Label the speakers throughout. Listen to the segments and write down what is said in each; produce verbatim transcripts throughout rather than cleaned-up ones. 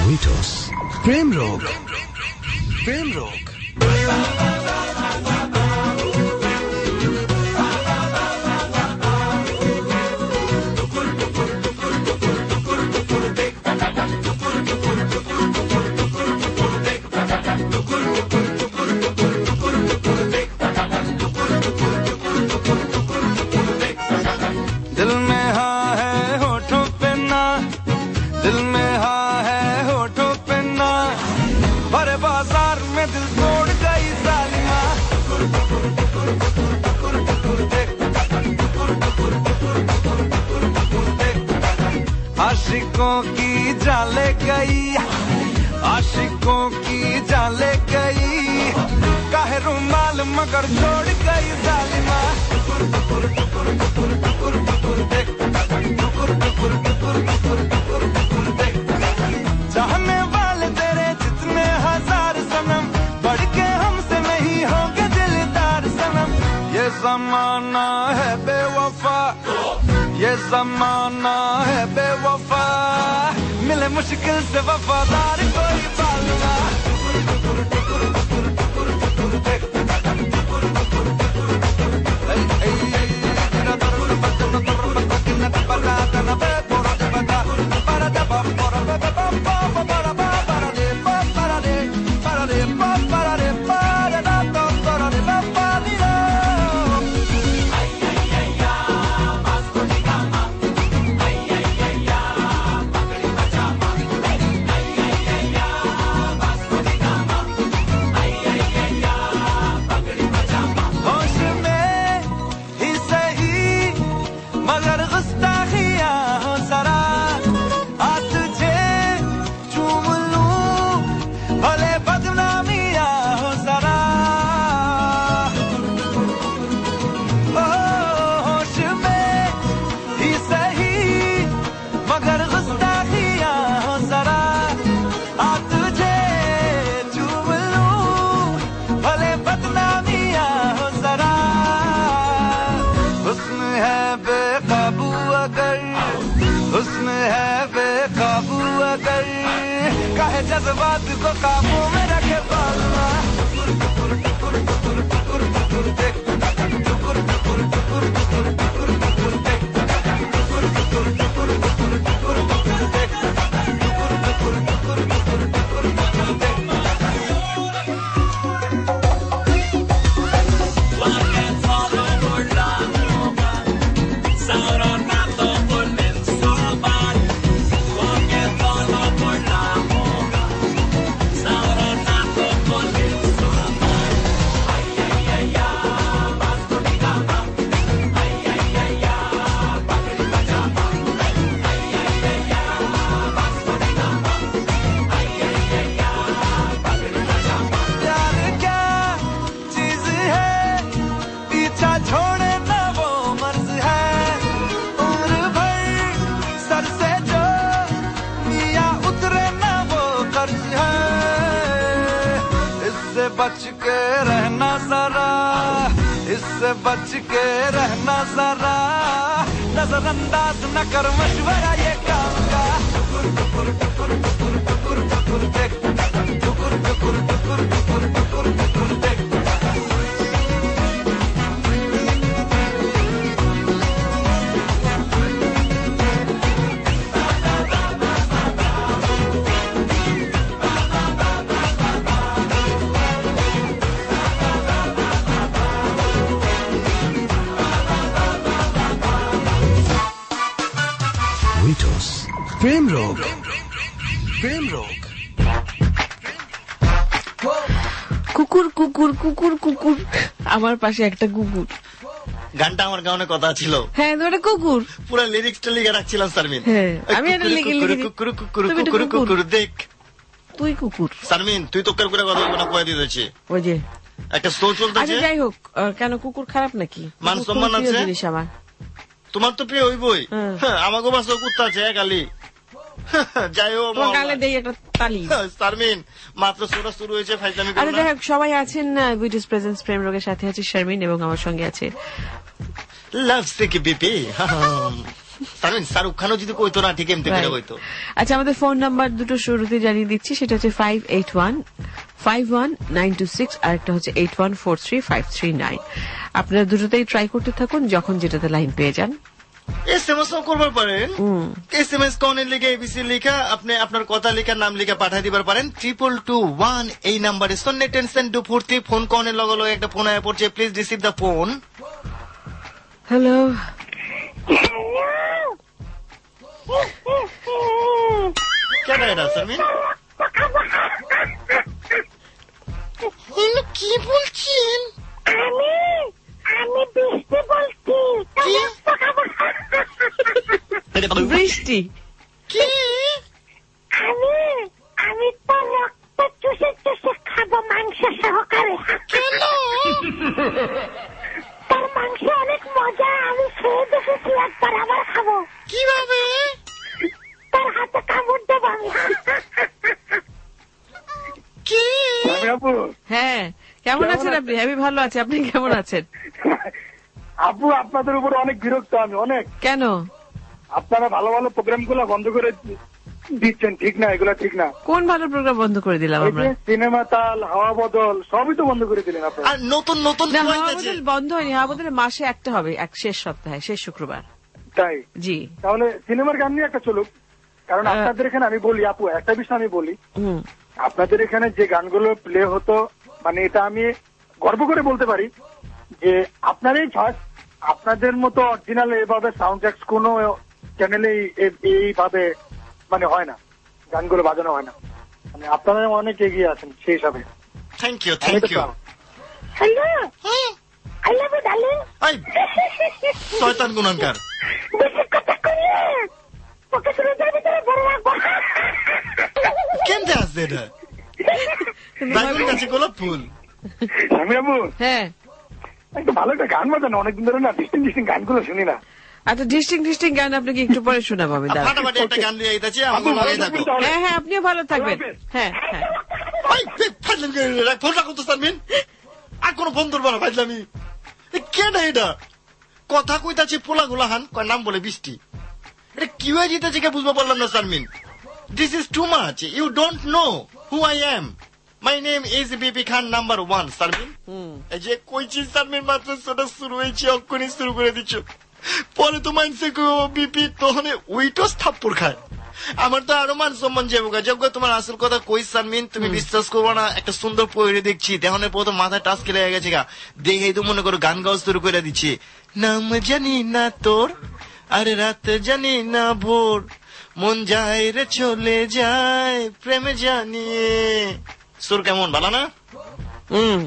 Speaker 1: Ritos. Prem Rog. Prem Rog.
Speaker 2: दिल में हाँ है होठों पे ना, दिल में हाँ है होठों पे ना, भरे बाजार में दिल तोड़ गई जालिमा। आशिकों की जाले गई, आशिकों की जाले गई, काहे रुमाल मगर छोड़ गई जालिमा। चाहने वाले तेरे जितने हजार सनम, बढ़ के हमसे नहीं होंगे दिलदार सनम। ये जमाना है बेवफा, ये जमाना है बेवफा, मिले मुश्किल से वफादार कोई बालवा। जज्बात को काबू में रखे बालवा। बच के रहना जरा, इससे बच के रहना जरा, नजरअंदाज न कर मशवरा ये काम का।
Speaker 1: Prem Rog. Prem Rog.
Speaker 3: কুকুর কুকুর কুকুর কুকুর, আমার পাশে একটা কুকুর।
Speaker 4: গানটা আমার গানে কথা ছিল।
Speaker 3: হ্যাঁ ওটা কুকুর,
Speaker 4: পুরো লিরিক্সটা লিখে রাখছিলাম শারমিন।
Speaker 3: হ্যাঁ আমি এটা লিখে লিখে
Speaker 4: কুকুর কুকুর কুকুর কুকুর দেখ
Speaker 3: তুই কুকুর।
Speaker 4: শারমিন তুই তো করে কথা বলবো না, কয়ে দিয়েছি।
Speaker 3: ওই যে
Speaker 4: একটা শো চলতেছে।
Speaker 3: আচ্ছা যাই হোক, কেন কুকুর খারাপ নাকি?
Speaker 4: মান সম্মান আছে
Speaker 3: জিনিস আমার।
Speaker 4: তোমার তো প্রিয় হইবই, আমাকে বাস কুত্তা আছে গালি। যাই হোক
Speaker 3: গালে দেই একটা তালি।
Speaker 4: শারমিন মাত্র শোটা শুরু হয়েছে, ফাইজলামি করো না।
Speaker 3: আরে দেখ সবাই আছেন উইটিস প্রেজেন্স প্রেম রোগের সাথে আছে শারমিন এবং আমার সঙ্গে আছে
Speaker 4: lovesick BP. Sharmin Shahrukh খানও যদি কইতো না ঠিক এমনি করে কইতো।
Speaker 3: আচ্ছা, আমাদের ফোন নাম্বার দুটো শুরুতে জানিয়ে দিচ্ছি, সেটা হচ্ছে five eight one five one nine two six আর একটা হচ্ছে eight one four three five three nine. আপনারা দুটোতেই ট্রাই করতে থাকুন, যখন যেটাতে লাইন পেয়ে যান
Speaker 4: এস এম এস করবার পারেন। এস এম এস কনের লিখে এবিসি লিখা আপনি আপনার কথা লিখা নাম লিখা পাঠিয়ে দিবার পারেন ট্রিপল টু ওয়ান এই নাম্বারে। সন্নে টেনশন ডু ফুর্তি ফোন কনের লগে লগে একটা ফোন আয়া পড়ছে, please receive the phone.
Speaker 3: Hello,
Speaker 4: কেন এটা সারমিন? কি বলছেন?
Speaker 5: আমি আমি বৃষ্টি বলছি।
Speaker 3: বৃষ্টি
Speaker 5: কি? আমি আমি তো রক্ত চুষে চুষে খাবো মাংস সহকারে। কেন? তার মাংস অনেক মজা, আমি খেয়ে দেখেছি একবার, আবার খাবো। কিভাবে? তার হাতে কামড় দেবো আমি। কি?
Speaker 3: হ্যাঁ, কেমন আছেন আপনি? আমি ভালো আছি, আপনি কেমন আছেন?
Speaker 6: আপু আপনাদের উপর অনেক বিরক্ত আমি, অনেক।
Speaker 3: কেন?
Speaker 6: আপনারা ভালো ভালো প্রোগ্রাম গুলো বন্ধ করে দিচ্ছেন, ঠিক না, এগুলো ঠিক না।
Speaker 3: কোন ভালো প্রোগ্রাম বন্ধ করে দিলাম আমরা?
Speaker 6: সিনেমা তাল, হাওয়া বদল সবই তো বন্ধ করে দিলেন আপনারা।
Speaker 4: আর নতুন নতুন
Speaker 3: না, হাওয়া বদল বন্ধ হয়নি, হাওয়া বদল মাসে একটা হবে, এক শেষ সপ্তাহে, শেষ শুক্রবার।
Speaker 6: তাই?
Speaker 3: জি।
Speaker 6: তাহলে সিনেমার গান নিয়ে একটা চলুক, কারণ আপনাদের এখানে আমি বলি আপু একটা বিষয় আমি বলি, আপনাদের এখানে যে গানগুলো প্লে হতো, মানে এটা আমি গর্ব করে বলতে পারি যে আপনারই ফার্স্ট। আপনাদের মতো অরিজিনাল এইভাবে সাউন্ড ট্র্যাক্স কোন চ্যানেলে এইভাবে মানে হয় না, গানগুলো বাজানো হয় না, মানে আপনারা অনেক এগিয়ে আছেন সেই হিসাবে।
Speaker 4: Thank you, thank you.
Speaker 5: Hello, I love you darling.
Speaker 4: আই শয়তান গুনাহগার,
Speaker 5: বেশি কথা কইলে তোকে সুরজের ভিতরে ভরে রাখবো।
Speaker 4: কেমনে আসছে এটা? বাইবেল কাছে গোলাপ ফুল।
Speaker 6: আমি আপু
Speaker 3: হ্যাঁ,
Speaker 6: একটা ভালো একটা গান বাজানো, অনেকদিন ধরে না ডিস্টিং ডিস্টিং গানগুলো শুনি না।
Speaker 3: আচ্ছা, ডিস্টিং ডিস্টিং গান আপনাকে একটু পরে শোনাবো আমি।
Speaker 4: ফাটাফাটি একটা গান দিয়ে আইতাছি, আমাকে ভালো থাকো।
Speaker 3: হ্যাঁ হ্যাঁ, আপনিও ভালো থাকবেন। হ্যাঁ হ্যাঁ।
Speaker 4: আই ফাইলাম কে রাখ, ফোন রাখো তো সারমিন, আর কোন ফোন ধরবো না ফাইলামি। কেডা এটা? কথা কইতাছি পোলা গুলা হান, নাম বলে বৃষ্টি। এটা কি হয়ে যেতেছে কে বুঝতে পারলাম না Sharmin. This is too much, you don't know who I am. My name is BP Khan number one. Sharmin এই যে কইছি সারমিন, মাত্র সেটা শুরু হয়েছে, অক্ষণি শুরু করে দিচ্ছ, পরে তো মানছে বিপি তখন ওইটাও থাপ্পড় খায়। আমার তো আরো মান সম্মান যাবো গা। যোগ্য তোমার আসল কথা কই সারমিন, তুমি বিশ্বাস করবো না, একটা সুন্দর পয়রে দেখছি, দেহনের প্রথম মাথায় টাচ খেলে গেছে গা, দেখেই তো মনে করো গান গাওয়া শুরু করে দিচ্ছি। নাম জানি না তোর, আরে রাত জানি না ভোর, মন যায় রে চলে যায় প্রেমে জানিয়ে। সুর কেমন, ভালো না?
Speaker 3: হুম।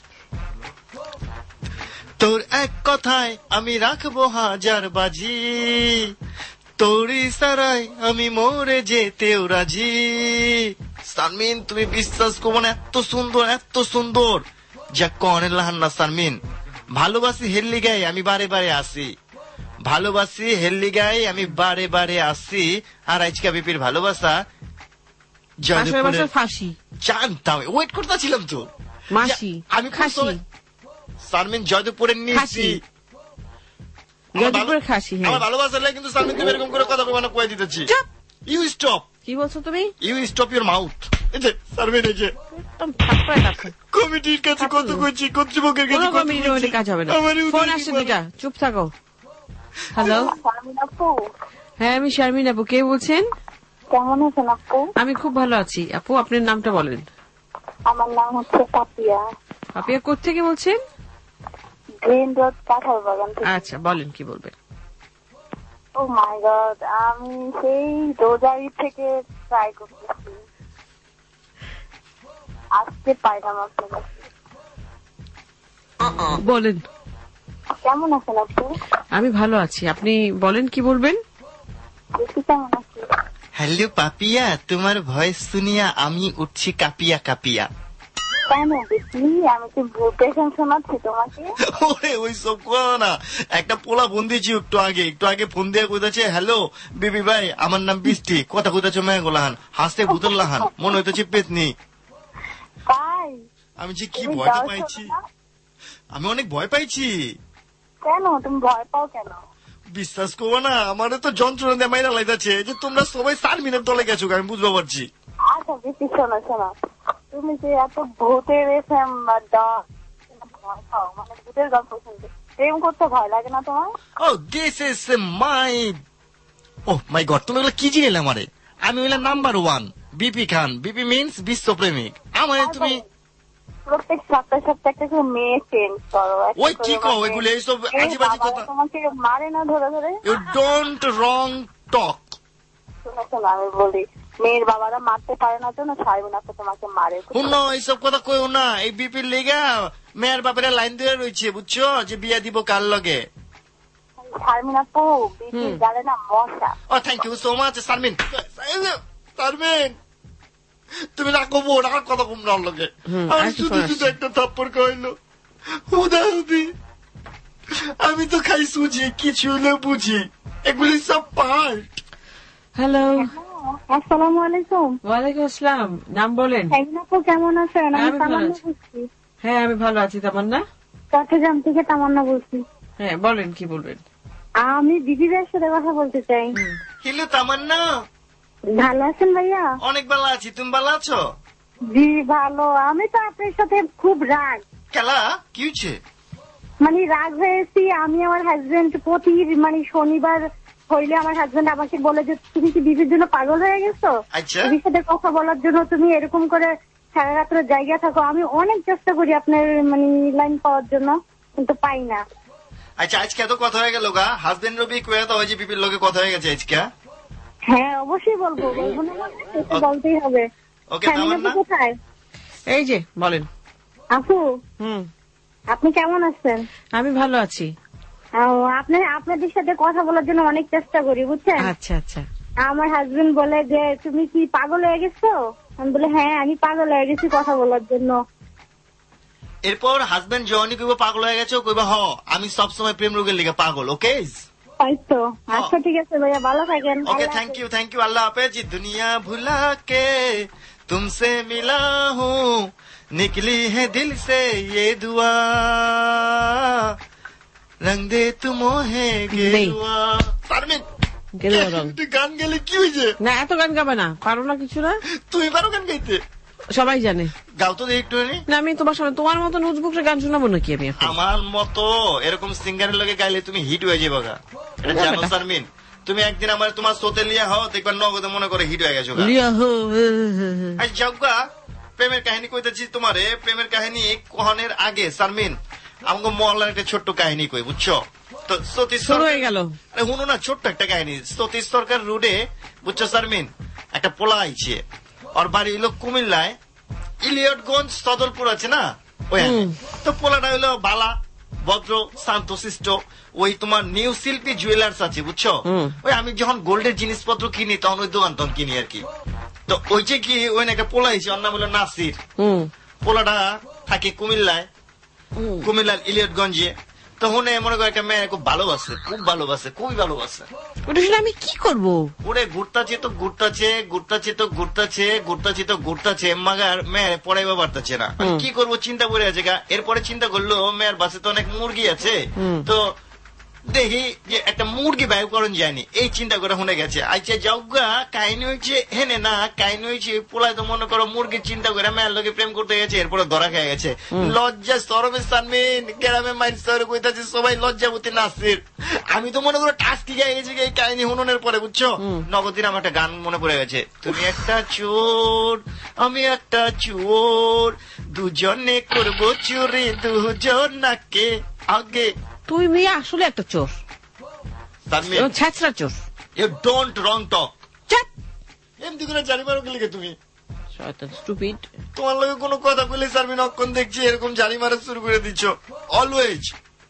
Speaker 4: তোর এক কথায় আমি রাখবো হাজার বাজি, তোরই সারাই আমি মরে যেতেও রাজি। সারমিন তুমি বিশ্বাস করবো না, এত সুন্দর এত সুন্দর যা কনের লাহান না সারমিন। ভালোবাসি হেললি গায়ে আমি বারে বারে আসি, ভালোবাসি হেললি গায়ে আমি বারে বারে আসি। আর আজকে বিপির ভালোবাসা
Speaker 3: ফাঁসি
Speaker 4: জানতাম, ওয়েট করতেছিলাম তো
Speaker 3: মাসি
Speaker 4: আমি খাসি। সারমিন জয়দেবপুরের নিচ্ছি,
Speaker 3: জয়দেবপুরের খাসি।
Speaker 4: আমার ভালোবাসা লাগে, কিন্তু সারমিন তুমি এরকম করে কথা কবে না কয়ে দিতেছি। You stop.
Speaker 3: কি বলছো তুমি?
Speaker 4: You stop your mouth. এই যে সারমিন, এই যে
Speaker 3: একদম থাপ্পড়ে রাখো।
Speaker 4: কমিটির কাছে কত কইছি, কর্তৃপক্ষের কাছে কত কইছি,
Speaker 3: কমিটির মধ্যে কাজ হবে না। ফোন আসছে দুটা, চুপ থাকো। হ্যালো, হ্যাঁ আমি শারমিন আপু, কে বলছেন?
Speaker 5: কেমন আছেন আপু?
Speaker 3: আমি খুব ভালো আছি আপু, আপনার নামটা বলেন।
Speaker 5: আমার নাম হচ্ছে পাপিয়া।
Speaker 3: পাপিয়া কোত্থেকে বলছেন?
Speaker 5: গ্রিন রোড, কাঁঠাল বাগান থেকে।
Speaker 3: আচ্ছা বলেন, কি বলবেন?
Speaker 5: ও মাই গড, আমি সেই রোজারি থেকে ট্রাই করতেছি, আজকে পাইলাম আপনার কাছে।
Speaker 3: বলেন
Speaker 5: কেমন আছেন আপু?
Speaker 3: আমি ভালো আছি, আপনি বলেন কি বলবেন?
Speaker 5: বেশি কেমন আছি?
Speaker 4: হ্যালো পাপিয়া, তোমার ভয়েস শুনিয়া আমি উঠছি কাপিয়া কাপিয়া।
Speaker 5: কেন বেশি? আমি কি ভূতেশন শোনাচ্ছি তোমাকে?
Speaker 4: ওরে ওই সব করো না, একটা পোলা ফোন দিয়েছি একটু আগে, একটু আগে ফোন দিয়ে কোথাচ্ছে, হ্যালো বিবি ভাই আমার নাম বৃষ্টি, কথা কোথাচ্ছে মেয়ে গোলাহান, হাসতে ভূতের লাহান, মনে হইতেছে পেতনি।
Speaker 5: তাই?
Speaker 4: আমি যে কি ভয়টা পাইছি, আমি অনেক ভয় পাইছি।
Speaker 5: কেন তুমি ভয় পাও কেন?
Speaker 4: বিশ্বাস করবো না, আমারে তো যন্ত্রণা দিয়ে মাইরা লাইতাছে যে তোমরা সবাই সারমিনের দলে গেছো, আমি বুঝতে পারছি।
Speaker 5: আচ্ছা বেশি শোনো শোনো, তুমি যে এত ভূতের এফএম ভয় পাও, মানে ভূতের গল্প শুনতে প্রেম করতে ভয় লাগে না তোমার?
Speaker 4: Oh this is my oh my God, তুমি এগুলো কি জিনিস আমারে? আমি হইলাম number one BP Khan. BP means বিশ্বপ্রেমিক। আমারে তুমি
Speaker 5: প্রত্যেক সপ্তাহে সপ্তাহে একটা করে মেয়ে চেঞ্জ করো।
Speaker 4: ওই কি কও এগুলো? এইসব আজেবাজে কথা
Speaker 5: তোমাকে মারে না ধরে ধরে?
Speaker 4: You don't wrong talk.
Speaker 5: শোনো শোনো, আমি বলি মেয়ের বাবারা মারতে পারে না জন্য শারমিন আপু তোমাকে মারে।
Speaker 4: শুনো এইসব কথা কইও না, এই বিপির লেগা মেয়ের বাপেরা লাইন দিয়ে রয়েছে বুঝছো, যে বিয়া দিব কার লগে।
Speaker 5: শারমিন আপু বিপি জানে না মশা।
Speaker 4: Oh thank you so much Sharmin. Sharmin তুমি রাখো বোন, আর কথা কম না লগে। আমি শুধু শুধু একটা থাপ্পড় খাইলো উদাহরণি। আমি তো খাই সুজি, কিছু হলে বুঝি, এগুলি সব পার্ট।
Speaker 3: হ্যালো,
Speaker 5: আসসালামু আলাইকুম।
Speaker 3: ওয়ালাইকুম আসসালাম। নাম বলেন।
Speaker 5: শারমিন আপু কেমন আছেন? আমি তামান্না বলছি।
Speaker 3: হ্যাঁ আমি ভালো আছি। তামান্না?
Speaker 5: চট্টগ্রাম থেকে তামান্না বলছি।
Speaker 3: হ্যাঁ বলেন, কি বলবেন?
Speaker 5: আমি দিদিদের সাথে কথা বলতে চাই।
Speaker 4: হ্যালো তামান্না,
Speaker 5: ভালো আছেন ভাইয়া?
Speaker 4: অনেক ভালো আছি, তুমি ভালো আছো?
Speaker 5: জি ভালো। আমি তো আপনার সাথে খুব রাগ।
Speaker 4: খেলা কি হয়েছে?
Speaker 5: মানে রাগ হয়েছি। আমি আমার হাজবেন্ড প্রতি মানে শনিবার হইলে আমার হাজবেন্ড আমাকে বলে যে তুমি কি বিবির জন্য পাগল হয়ে গেছো, বিবির সাথে কথা বলার জন্য তুমি এরকম করে সারা রাত্রে জায়গা থাকো। আমি অনেক চেষ্টা করি আপনার মানে লাইন পাওয়ার জন্য, কিন্তু পাই না।
Speaker 4: আচ্ছা আজকে এত কথা হয়ে গেল গা, হাজবেন্ড রবি কয়ে তো হয়েছে বিপির লোকে কথা হয়ে গেছে আজকে।
Speaker 5: হ্যাঁ অবশ্যই বলবো, বলবো না বলতেই হবে। কোথায়?
Speaker 3: এই যে বলেন।
Speaker 5: আপু
Speaker 3: হুম
Speaker 5: আপনি কেমন আছেন?
Speaker 3: আমি ভালো আছি।
Speaker 5: আপনার আপনাদের সাথে কথা বলার জন্য অনেক চেষ্টা করি বুঝছেন।
Speaker 3: আচ্ছা আচ্ছা।
Speaker 5: আমার হাজবেন্ড বলে যে তুমি কি পাগল হয়ে গেছো? আমি বলে হ্যাঁ আমি পাগল হয়ে গেছি কথা বলার জন্য।
Speaker 4: এরপর হাজবেন্ড জনি কইব পাগল হয়ে গেছে, কইব হ আমি সবসময় প্রেম রোগের লিগে পাগল। ওকে
Speaker 5: তো আচ্ছা ঠিক আছে ভাইয়া, ভালো থাকেন।
Speaker 4: Okay thank you thank you আল্লাহ হাফেজ। দুনিয়া ভুলা কে तुमसे मिला हूँ, निकली है दिल से ये दुआ, रंग दे तुम है गेरुआ। শারমিন তুই গান গেলে কি হয়েছে?
Speaker 3: না এত গান গাবে না, পারো না কিছু না?
Speaker 4: তুমি পারো গান গাইতে?
Speaker 3: সবাই জানে।
Speaker 4: গাও তো একটু।
Speaker 3: না আমি তোমার সামনে তোমার মতো নুজবুকের গান শোনাবো নাকি আমি?
Speaker 4: আমার মতো এরকম সিঙ্গারের লগে গাইলে তুমি হিট হয়ে যাবে গা, এটা জানো শারমিন? তুমি একদিন আমার তোমার সোতে লিয়া হও, দেখবার নগদে মনে করে হিট হয়ে গেছো। যাওগা প্রেমের কাহিনী কইতেছি তোমারে। প্রেমের কাহিনী কহনের আগে শারমিন আমাকে মহল্লার একটা ছোট্ট কাহিনী কই বুঝছো তো। সতীশ
Speaker 3: হয়ে গেল।
Speaker 4: আরে শুনো না, ছোট্ট একটা কাহিনী। সতীশ সরকার রোডে বুঝছো শারমিন একটা পোলা আইছে, ওর বাড়ি হইলো কুমিল্লায় ইলিয়টগঞ্জ সদরপুর আছে না ওই। তো পোলাটা হইলো বালা ভদ্র শান্ত শিষ্ট। ওই তোমার নিউ শিল্পী জুয়েলার্স আছে বুঝছো, ওই আমি যখন গোল্ডের জিনিসপত্র কিনি তখন ওই দোকান তখন কিনি আর কি। তো ওই যে কি ওই একটা পোলা হয়েছে, ওর নাম হলো নাসির। পোলাটা থাকে কুমিল্লায়, কুমিল্লার ইলিয়টগঞ্জে। তখন মনে করো একটা মেয়ে খুব ভালোবাসে, খুব ভালোবাসে, খুবই ভালোবাসে।
Speaker 3: ওটা শুনে আমি কি করবো?
Speaker 4: ওরে ঘুরতাছে তো ঘুরতাছে, ঘুরতাছে তো ঘুরতাছে, ঘুরতাছে তো ঘুরতাছে, মাগার মেয়ের পড়াইবা পারতাছে না। কি করবো চিন্তা করে আছে গা। এরপরে চিন্তা করলো মেয়ের বাসে তো অনেক মুরগি আছে, তো দেখি যে একটা মুরগি বায়ু করণ যায়নি, এই চিন্তা করে শুনে গেছে। আচ্ছা যাওগা কাহিনী হয়েছে হেনে না, কাহিনী হয়েছে পোলায় তো মনে করো মুরগির চিন্তা করে মেয়ের লোকে প্রেম করতে গেছে, এরপরে ধরা খেয়ে গেছে। লজ্জা সরমে শারমিন গ্রামে মাইন শহরে কইতাছে সবাই লজ্জাবতী নাসির। আমি তো মনে করো টাস্কি খেয়ে গেছি এই কাহিনী শুনানোর পরে বুঝছো। নগদিন আমার একটা গান মনে পড়ে গেছে, তুমি একটা চোর আমি একটা চোর, দুজনে করবো চুরি দুজন নাকে আগে।
Speaker 3: তুই মেয়ে আসলে একটা চোর, ছ্যাচরা চোর।
Speaker 4: You don't wrong talk. এমনি করে জানি মারো কে লিখে তুমি
Speaker 3: স্টুপিড।
Speaker 4: তোমার লগে কোনো কথা বলে শারমিন অক্ষণ দেখছি এরকম জানি মারা শুরু করে দিচ্ছ অলওয়েজ,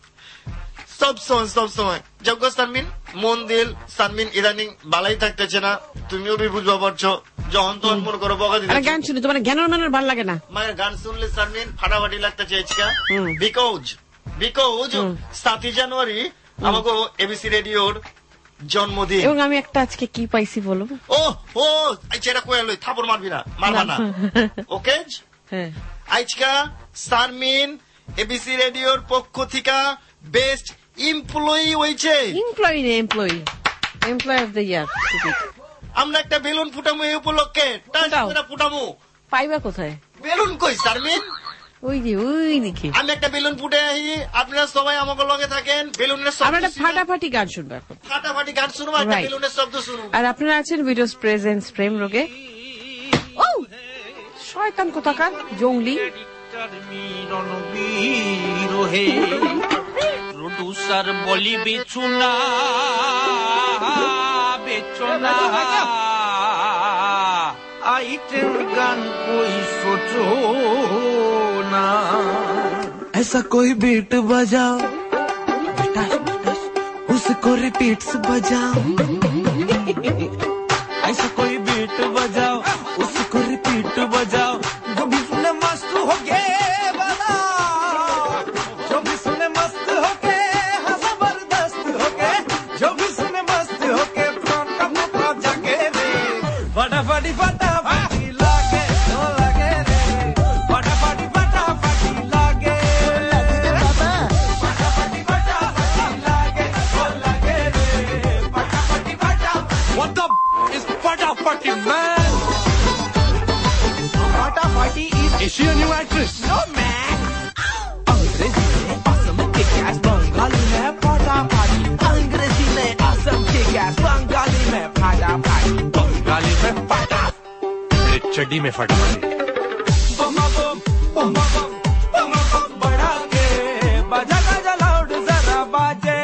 Speaker 4: সব সময় সব সময়। যোগ্য শারমিন মন দিল শারমিন ইদানিং বালাই থাকতেছে না, তুমিও বি বুঝবা পারছো। যখন তখন মনে করো বকা দিতে
Speaker 3: গান শুনি তোমার জ্ঞানের মানের ভালো লাগে না।
Speaker 4: মায়ের গান শুনলে শারমিন ফাটাফাটি লাগতেছে আজকে। বিকজ বিকজ সাতই জানুয়ারি আমাকে এবিসি রেডিওর জন্মদিন।
Speaker 3: এবং আমি একটা আজকে কি পাইছি বলো?
Speaker 4: ও ও এটা কয়ে লই, থাপড় মারবি না, মারবা না। ওকে আজকা শারমিন এবিসি রেডিওর পক্ষ থেকে বেস্ট এমপ্লয়ি হইছে
Speaker 3: এমপ্লয়ি না employee employee of the year.
Speaker 4: আমরা একটা বেলুন ফুটামো এই উপলক্ষে, ফুটামো।
Speaker 3: পাইবা কোথায়
Speaker 4: বেলুন? কই সারমিন,
Speaker 3: ওই যে ওই দিকে।
Speaker 4: আমি একটা বেলুন ফুটে আসি, আপনারা সবাই আমাকে লগে থাকেন। বেলুনের শব্দ,
Speaker 3: আমরা ফাটাফাটি গান শুনবো এখন,
Speaker 4: ফাটাফাটি গান শুনবো, একটা বেলুনের শব্দ শুনবো।
Speaker 3: আর আপনারা আছেন উইডোজ প্রেজেন্স প্রেম রোগে। ও শয়তান কোথাকার জঙ্গলি
Speaker 7: প্রডিউসার বলি বেচুনা বেচুনা आइटम गान कोई सोचो ना।
Speaker 2: ऐसा कोई बीट बजाओ उसको रिपीट से बजाओ, ऐसा कोई बीट बजाओ उसको रिपीट बजाओ, जो भी सुने मस्त हो गए बनाओ, जो भी सुने मस्त हो गए हाँ जबरदस्त हो गए, जो भी सुने मस्त हो गए फ्रॉम का पुत्रा जाके रे फटाफटी फटा man. Fata Fati is...
Speaker 1: Is she a new actress?
Speaker 7: No man. अंग्रेजी में असम के गैस, बंगाली में फटा फाटी, अंग्रेजी में असम के गैस, बंगाली में फटा फाटी,
Speaker 1: बंगाली में फटा, मेरे चड्डी में फटा फाटी।
Speaker 7: बम बम बम बम बम बम बढ़ा के बजा गाजा लाउड जरा बाजे,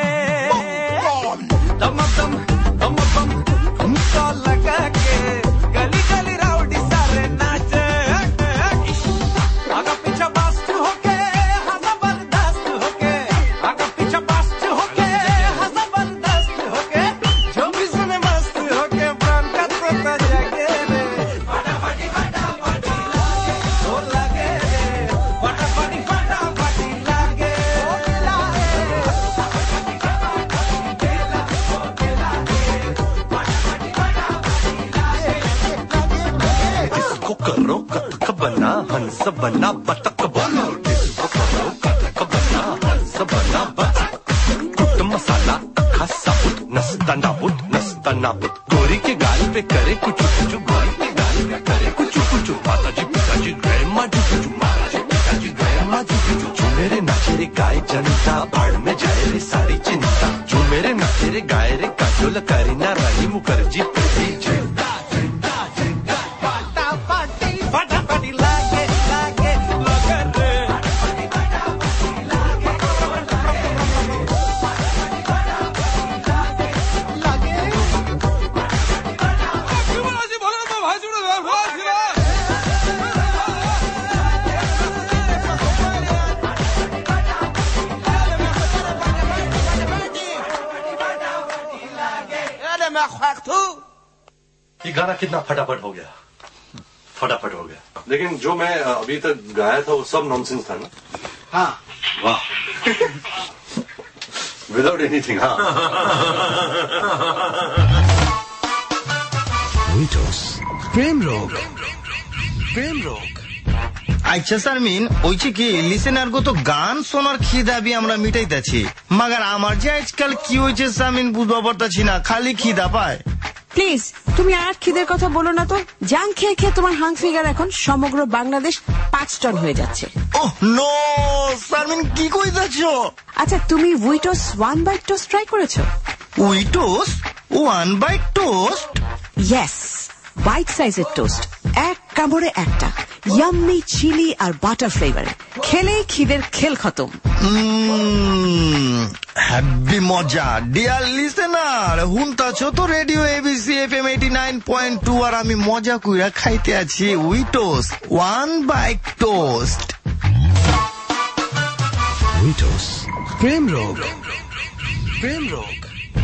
Speaker 7: दम दम दम बम ठुमका लगा के गली गली राउडी सारे नाचे, आगा पीछा बास्ट होके हाँ जबरदस्त होके, आगा पीछा बास्ट होके हाँ जबरदस्त होके, जो भी सुने मस्त होके प्राण का तोता जागे रे फटाफटी फटाफटी ओ लगे रे फटाफटी फटाफटी लगे
Speaker 1: इसको करो कथक बना हंस बना बतक बनो, इसको करो कथक बना हंस बना बतक, कुट मसाला खासा बुट नस्ता नाबुट नस्ता नाबुट, गोरी के गाल पे करे कुछ कुछ, गोरी के गाल पे करे कुछ कुछ, माता जी पिताजी गए माँ जी कुछ, माता जी पिताजी गए माँ जी कुछ, जो मेरे नाचे रे गाय जनता भाड़ में जाए रे सारी चिंता, जो मेरे नाचे रे गाय रे काजोल करीना रानी मुखर्जी प्रीति जनता
Speaker 7: फटाफटी लागे लागे लगे रे अरे मैं ख्वाक तू।
Speaker 1: ये गाना कितना फटाफट हो गया, फटाफट हो गया, लेकिन जो मैं अभी तक गाया था वो सब नॉनसेंस था ना?
Speaker 4: हाँ।
Speaker 1: वाह विदाउट एनीथिंग। हाँ
Speaker 2: Witos
Speaker 1: प्रेम रोग, प्रेम रोग।
Speaker 4: আচ্ছা সারমিন, ওইছে কি লিসেনার গো তো গান শোনার খিদা বি আমরা মিটাইতেছি, মাগার আমার যে আজকাল কি হয়েছে সারমিন বুঝবা পারতাছি না, খালি খিদা পায়।
Speaker 3: প্লিজ তুমি আর খিদের কথা বলো না তো, জাং খেয়ে খেয়ে তোমার হাং ফিগার এখন সমগ্র বাংলাদেশ পাঁচ টন হয়ে যাচ্ছে।
Speaker 4: ওহ নো সারমিন, কি কইতাছ?
Speaker 3: আচ্ছা তুমি Witos one bite toast try করেছো?
Speaker 4: Witos one bite toast?
Speaker 3: Yes, bite সাইজের টোস্ট, এক কামড়ে একটা, ইয়াম্মি চিলি আর বাটার ফ্লেভারে, খেলেই খিদের খেল খতম।
Speaker 4: হ্যাপি মজা। ডিয়ার লিসেনার, হুনতাছ তো radio ABC FM eighty point two, আর আমি মজা কইরা খাইতে আছি Witos one bite toast.
Speaker 1: Witos Prem রোগ, প্রেম রোগ।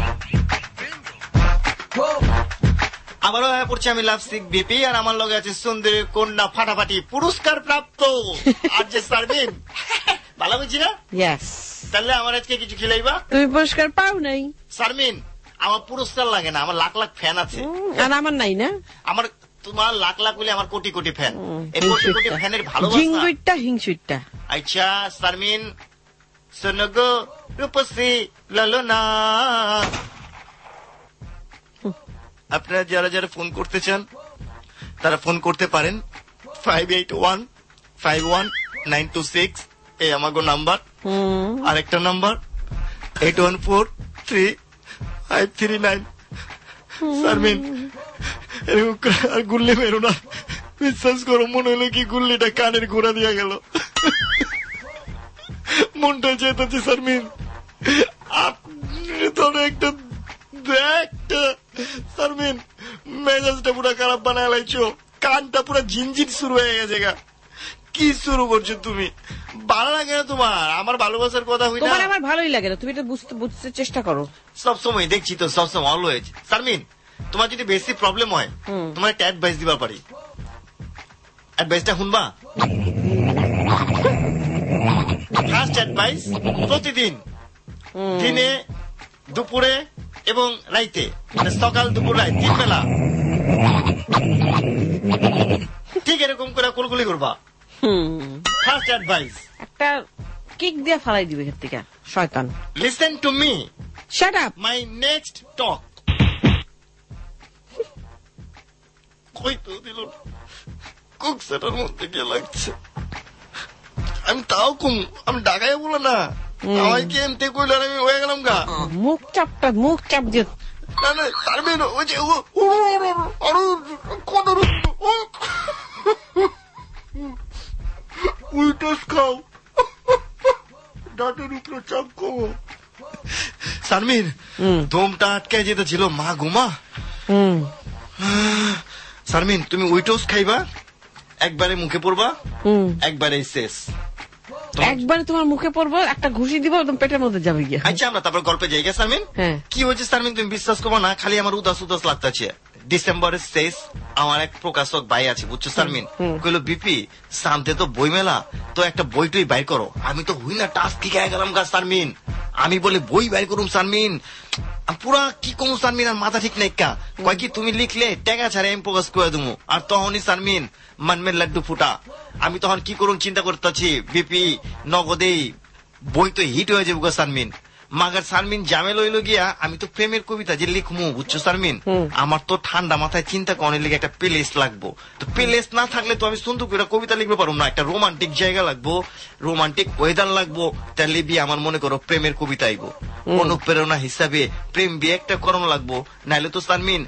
Speaker 4: আবারও হয়ে পড়ছি আমি লাভসিক বিপি, আর আমার লগে আছে সুন্দরী কন্যা ফাটাফাটি পুরস্কার প্রাপ্ত আর যে সারবিন। ভালো বুঝছি না?
Speaker 3: ইয়েস।
Speaker 4: তাহলে আমার আজকে কিছু খিলাইবা?
Speaker 3: তুমি পুরস্কার পাও নাই
Speaker 4: সারমিন, আমার পুরস্কার লাগে না, আমার লাখ লাখ ফ্যান আছে।
Speaker 3: আর আমার নাই না?
Speaker 4: আমার তোমার লাখ লাখ বলে আমার কোটি কোটি ফ্যান, এই কোটি কোটি ফ্যানের ভালোবাসা।
Speaker 3: হিংসুইটটা হিংসুইটটা।
Speaker 4: আচ্ছা সারমিন, শোনো গো রূপসী লালনা। আপনারা যারা যারা ফোন করতে চান তারা ফোন করতে পারেন five eight one five one nine two six এই আমাগো নাম্বার। আরেকটা number eight one four three five three nine. Sharmin এরকম আর গুল্লি মেরো না, বিশ্বাস করো মনে হলো কি গুল্লিটা কানের ঘোড়া দিয়ে গেল। মনটা চেয়েছে শারমিন আপনি তো একটা একটা শারমিন মেজাজটা পুরো খারাপ বানায় লাইছো, কানটা পুরো ঝিনঝিন শুরু হয়ে গেছে গা। কি শুরু করছো তুমি? ভালো লাগে না তোমার আমার ভালোবাসার কথা? হই না
Speaker 3: আমার ভালোই লাগে না, তুমি এটা বুঝতে বুঝতে চেষ্টা করো।
Speaker 4: সবসময় দেখছি তো, সবসময় অলওয়েজ। শারমিন তোমার যদি বেশি প্রবলেম হয় তোমার একটা অ্যাডভাইস দিবা পারি। অ্যাডভাইসটা শুনবা? ফার্স্ট অ্যাডভাইস, প্রতিদিন দিনে দুপুরে এবং রাইতে, মানে সকাল দুপুর রাত তিন বেলা ঠিক এরকম করে কুলকুলি করবা। First advice. একটা কিক দিয়ে ফালাই দিবে এর থেকে শয়তান। Listen to me, shut up. My next talk. কই তো দিল কুক সেটার মধ্যে গিয়ে লাগছে। আমি তাও কম, আমি ডাকাই বলো না, আমায় কি এমতে কইল আমি হয়ে গেলাম গা। মুখ চাপটা মুখ চাপ দিয়ে না না শারমিন ওই যে উইটাস খাও, দাঁতের উপরে চাপ কমো। শারমিন দমটা আটকে যেতে ছিল মা ঘুমা। শারমিন তুমি উইটোস খাইবা, একবারে মুখে পড়বা, একবারে শেষ। একবারে তোমার মুখে পড়বো, একটা ঘুষি দিব একদম পেটের মধ্যে যাবে গিয়ে। আচ্ছা আমরা তারপর গল্পে যাই গা। শারমিন কি হয়েছে শারমিন তুমি বিশ্বাস করবো না, খালি আমার উদাস উদাস লাগতেছে। ডিসেম্বরের শেষ আমার এক প্রকাশক ভাই আছে বুঝছো শারমিন, কইলো বিপি সামনে তো বই মেলা, তো একটা বই টই বাইর করো। আমি তো হই না টাস্ক কি গায়ে গেলাম গা শারমিন। আমি বলে বই বাইর করুম শারমিন, পুরা কি কমু শারমিন আর মাথা ঠিক নাই কা। কয় কি তুমি লিখলে টাকা ছাড়া আমি প্রকাশ করে দেবো। আর তখনই শারমিন মানমের লাড্ডু ফুটা। আমি তখন কি করুন চিন্তা করতেছি, বিপি নগদেই বই তো হিট হয়ে যাবো গা শারমিন। মাগার শারমিন জামে লইল গিয়া আমি তো প্রেমের কবিতা যে লিখমু বুঝছো শারমিন, আমার তো ঠান্ডা মাথায় চিন্তা করার লেগে একটা প্লেস লাগবো। তো প্লেস না থাকলে তো আমি সুন্দর করে কবিতা লিখতে পারবো না। একটা রোমান্টিক জায়গা লাগবো, রোমান্টিক ওয়েদার লাগবো, তাহলে বিয়ে আমার মনে করো প্রেমের কবিতা আইবো। অনুপ্রেরণা হিসাবে প্রেম বিয়ে একটা করণ লাগবো, নাইলে তো শারমিন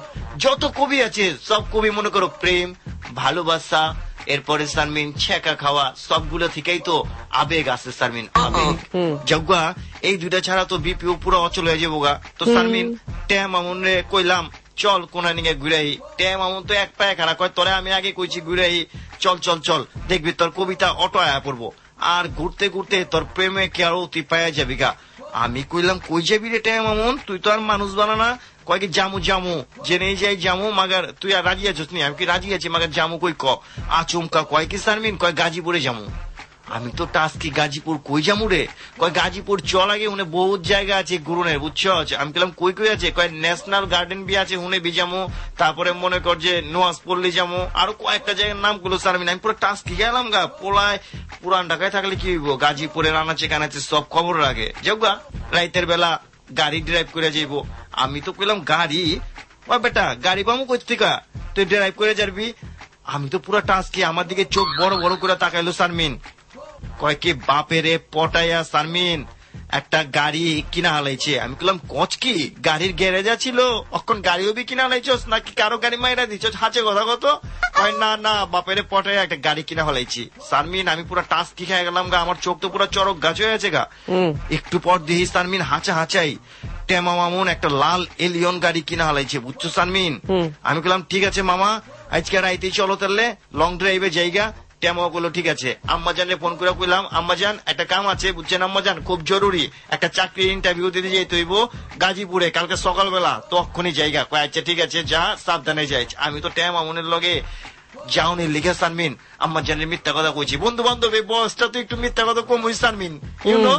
Speaker 4: যত কবি আছে সব কবি মনে করো প্রেম ভালোবাসা এরপরে শারমিন ছেঁকা খাওয়া সবগুলো থেকেই তো আবেগ আছে শারমিন, আবেগ যজ্ঞা। এই দুইটা ছাড়া তো বিপিও পুরো অচল হয়ে যাবো গা। তো শারমিন ট্যাম আমন রে কইলাম চল কোনা নিয়ে ঘুরাই। ট্যাম আমন তো এক পায়ে খারাপ কয় তোরে আমি আগে কইছি ঘুরাই, চল চল চল দেখবি তোর কবিতা অটো আয়া পড়বো। আর ঘুরতে ঘুরতে তোর প্রেমে কে আরো তুই পায়া যাবি গা। আমি কইলাম কই যাবি রে ট্যাম আমন, তুই তো আর মানুষ বানানা। কয় কি জামু জামু জেনে যাই জামু, মাগার তুই আর রাজি আছিস নি? আমি কি রাজি আছি, মাগার জামু কই ক আচমকা। কয় কি শারমিন, কয় গাজীপুরে জামু। আমি তো টাস্কি গাজীপুর কই জামু রে? কয় গাজীপুর চল আগে, উনি বহুত জায়গা আছে ঘুরনের বুঝছো। আমি বললাম কই কই আছে? কয় ন্যাশনাল গার্ডেন বি আছে হুনে বি জামু, তারপরে মনে কর যে নোয়াজ পল্লী জামু, আরো কয়েকটা জায়গার নাম গুলো শারমিন আমি পুরো টাস্কি গেলাম গা। পোলায় পুরান ঢাকায় থাকলে কি হইব, গাজীপুরের আনাচে কানাচে সব খবর রাখে যাওগা। রাইতের বেলা গাড়ি ড্রাইভ করে যাইবো। আমি তো কইলাম গাড়ি, ও বেটা গাড়ি পামু কই থেকে, তুই ড্রাইভ করে যাবি। আমি তো পুরো টাস্কি, আমার দিকে চোখ বড় বড় করে তাকাইলো শারমিন। কয় কি বাপেরে পটাইয়া শারমিন একটা গাড়ি কিনা হালাইছে। আমি বললাম কচ কি গাড়ির গ্যারেজ ছিল, এখন গাড়িও বি কিনা হালাইছস নাকি কারো গাড়ি মাইরা দিছস? হাঁচে কথা কত? কয় না না বাপেরে পটাইয়া একটা গাড়ি কিনা হালাইছি। শারমিন আমি পুরো টাস্কি খেয়ে গেলাম গা, আমার চোখ তো পুরো চরক গাছ হয়ে আছে গা। একটু পর দেখি শারমিন হাঁচা হাঁচাই টেমা মামুন একটা লাল এলিয়ন গাড়ি কিনা হালাইছে বুঝছো শারমিন। আমি বললাম ঠিক আছে মামা আজকে রাইতে চলো তাহলে লং ড্রাইভে যাইগা। টেমা গুলো ঠিক আছে। আম্মা জানে ফোন করে কইলাম আম্মা জান একটা কাম আছে বুঝছেন আম্মা জান, খুব জরুরি একটা চাকরির ইন্টারভিউ দিতে যাইতে হইব গাজীপুরে কালকে সকালবেলা, তখনই জায়গা। কয় আচ্ছা ঠিক আছে যা সাবধানে যাই। আমি তো টেমা মামুনের লগে যাওনি লিখে শারমিন আম্মা জানের মিথ্যা কথা কইছি। বন্ধু বান্ধব এই বয়সটা তো একটু মিথ্যা কথা কম হই Sharmin, you know.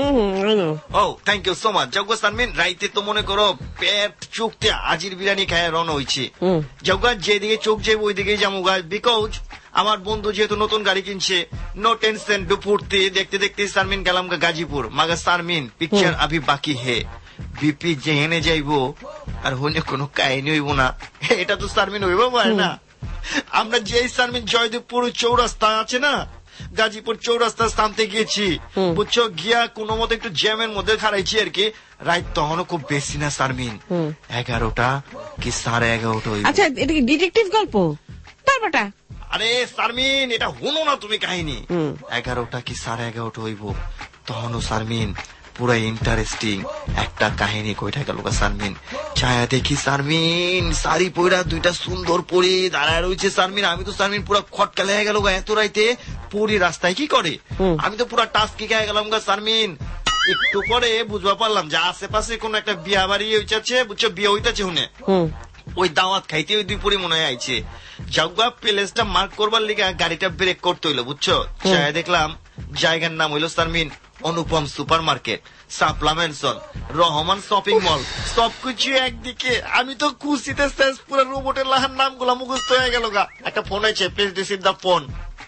Speaker 4: Oh thank you so much জগ্গা শারমিন। রাইতে তো মনে করো পেট চোখতে আজির বিরিয়ানি খায় রওনা হইছি। জগ্গা যেদিকে চোখ যাবো ওই দিকে যাবো গা, বিকজ আমার বন্ধু যেহেতু নতুন গাড়ি কিনছে, নো টেনশন, দুপুরতে দেখতে দেখতে সারমিন গেলাম গাজীপুর। মাগা সারমিন পিকচার আভি বাকি হে, বিপি জেনে যাইবো আর হইলে কোনো কাহিনী হইব না, এটা তো সারমিন হইব পারে না। আমরা যেই সারমিন জয়দেবপুর চৌরাস্তা আছে না, গাজীপুর চৌরাস্তা স্থানতে গিয়েছি, বুঝছো, গিয়া কোনো মতো একটু জ্যামের মধ্যে খারাইছি আর কি। রাত তখনও খুব বেশি না সারমিন, এগারোটা কি সাড়ে এগারোটা হইব।
Speaker 3: আচ্ছা, এটা কি ডিটেকটিভ গল্প? তারপরটা
Speaker 4: আরে সারমিন এটা হুনো না তুমি কাহিনী। এগারোটা কি সাড়ে এগারোটা হইব, তখনও সারমিন পুরা ইন্টারেস্টিং একটা কাহিনী কইটা গেল সারমিন। ছায়া দেখি সারমিন শাড়ি পইরা দুইটা সুন্দর পরি দাঁড়ায় রয়েছে সারমিন। আমি তো সারমিন পুরা খটকা লেগে গেল এত রাইতে, পরি রাস্তায় কি করে, আমি তো পুরা টাস্ক কি খেয়ে গেলাম গা সারমিন। একটু পরে বুঝবা পারলাম যে আশেপাশে কোন একটা বিয়া বাড়ি হইতেছে, বুঝছো, বিয়ে হইতেছে হুনে, ওই দাওয়াত খাইতে ওই দুই পরি মনে হয় আইছে। যাওগা প্লেসটা মার্ক করবার লিগে গাড়িটা ব্রেক করতে হইলো, বুঝছো। ছায়া দেখলাম জায়গার নাম হইলো Sharmin Anupam super market, Shapla mansion, Rahman shopping mall, সবকিছু একদিকে। আমি তো খুশিতে শেষ, পুরো রোবটের লাহার নাম গুলা মুখস্থ হয়ে গেল গা। একটা ফোন আছে, please receive the phone.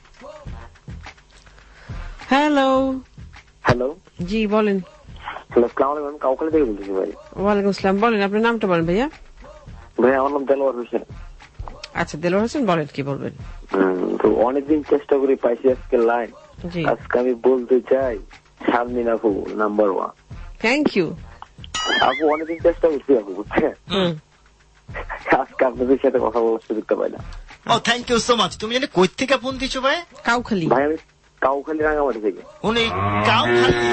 Speaker 3: Hello
Speaker 8: hello,
Speaker 3: জি বলেন।
Speaker 8: আসসালামু আলাইকুম, কাউখালী থেকে বলতেছি ভাই।
Speaker 3: ওয়ালাইকুম আসসালাম, বলেন আপনার নামটা বলেন ভাইয়া।
Speaker 8: ভাই আমার নাম দেলোয়ার হোসেন।
Speaker 3: আচ্ছা দেলোয়ার হোসেন, বলেন কি বলবেন।
Speaker 8: তো অনেকদিন চেষ্টা করি পাইছি আজকে লাইন। আজকে আমি বলতে চাই শারমিন আপু নাম্বার ওয়ান।
Speaker 3: থ্যাংক ইউ
Speaker 8: আপু, অনেকদিন চেষ্টা করছি আপু, বুঝছেন, আজকে আপনাদের সাথে কথা বলার সুযোগ পাই না।
Speaker 4: Oh thank you so much. তুমি জানি কই থেকে ফোন দিছো ভাই?
Speaker 3: কাউখালী।
Speaker 8: ভাই আমি কাউখালী রাঙামাটি থেকে।
Speaker 4: উনি কাউখালী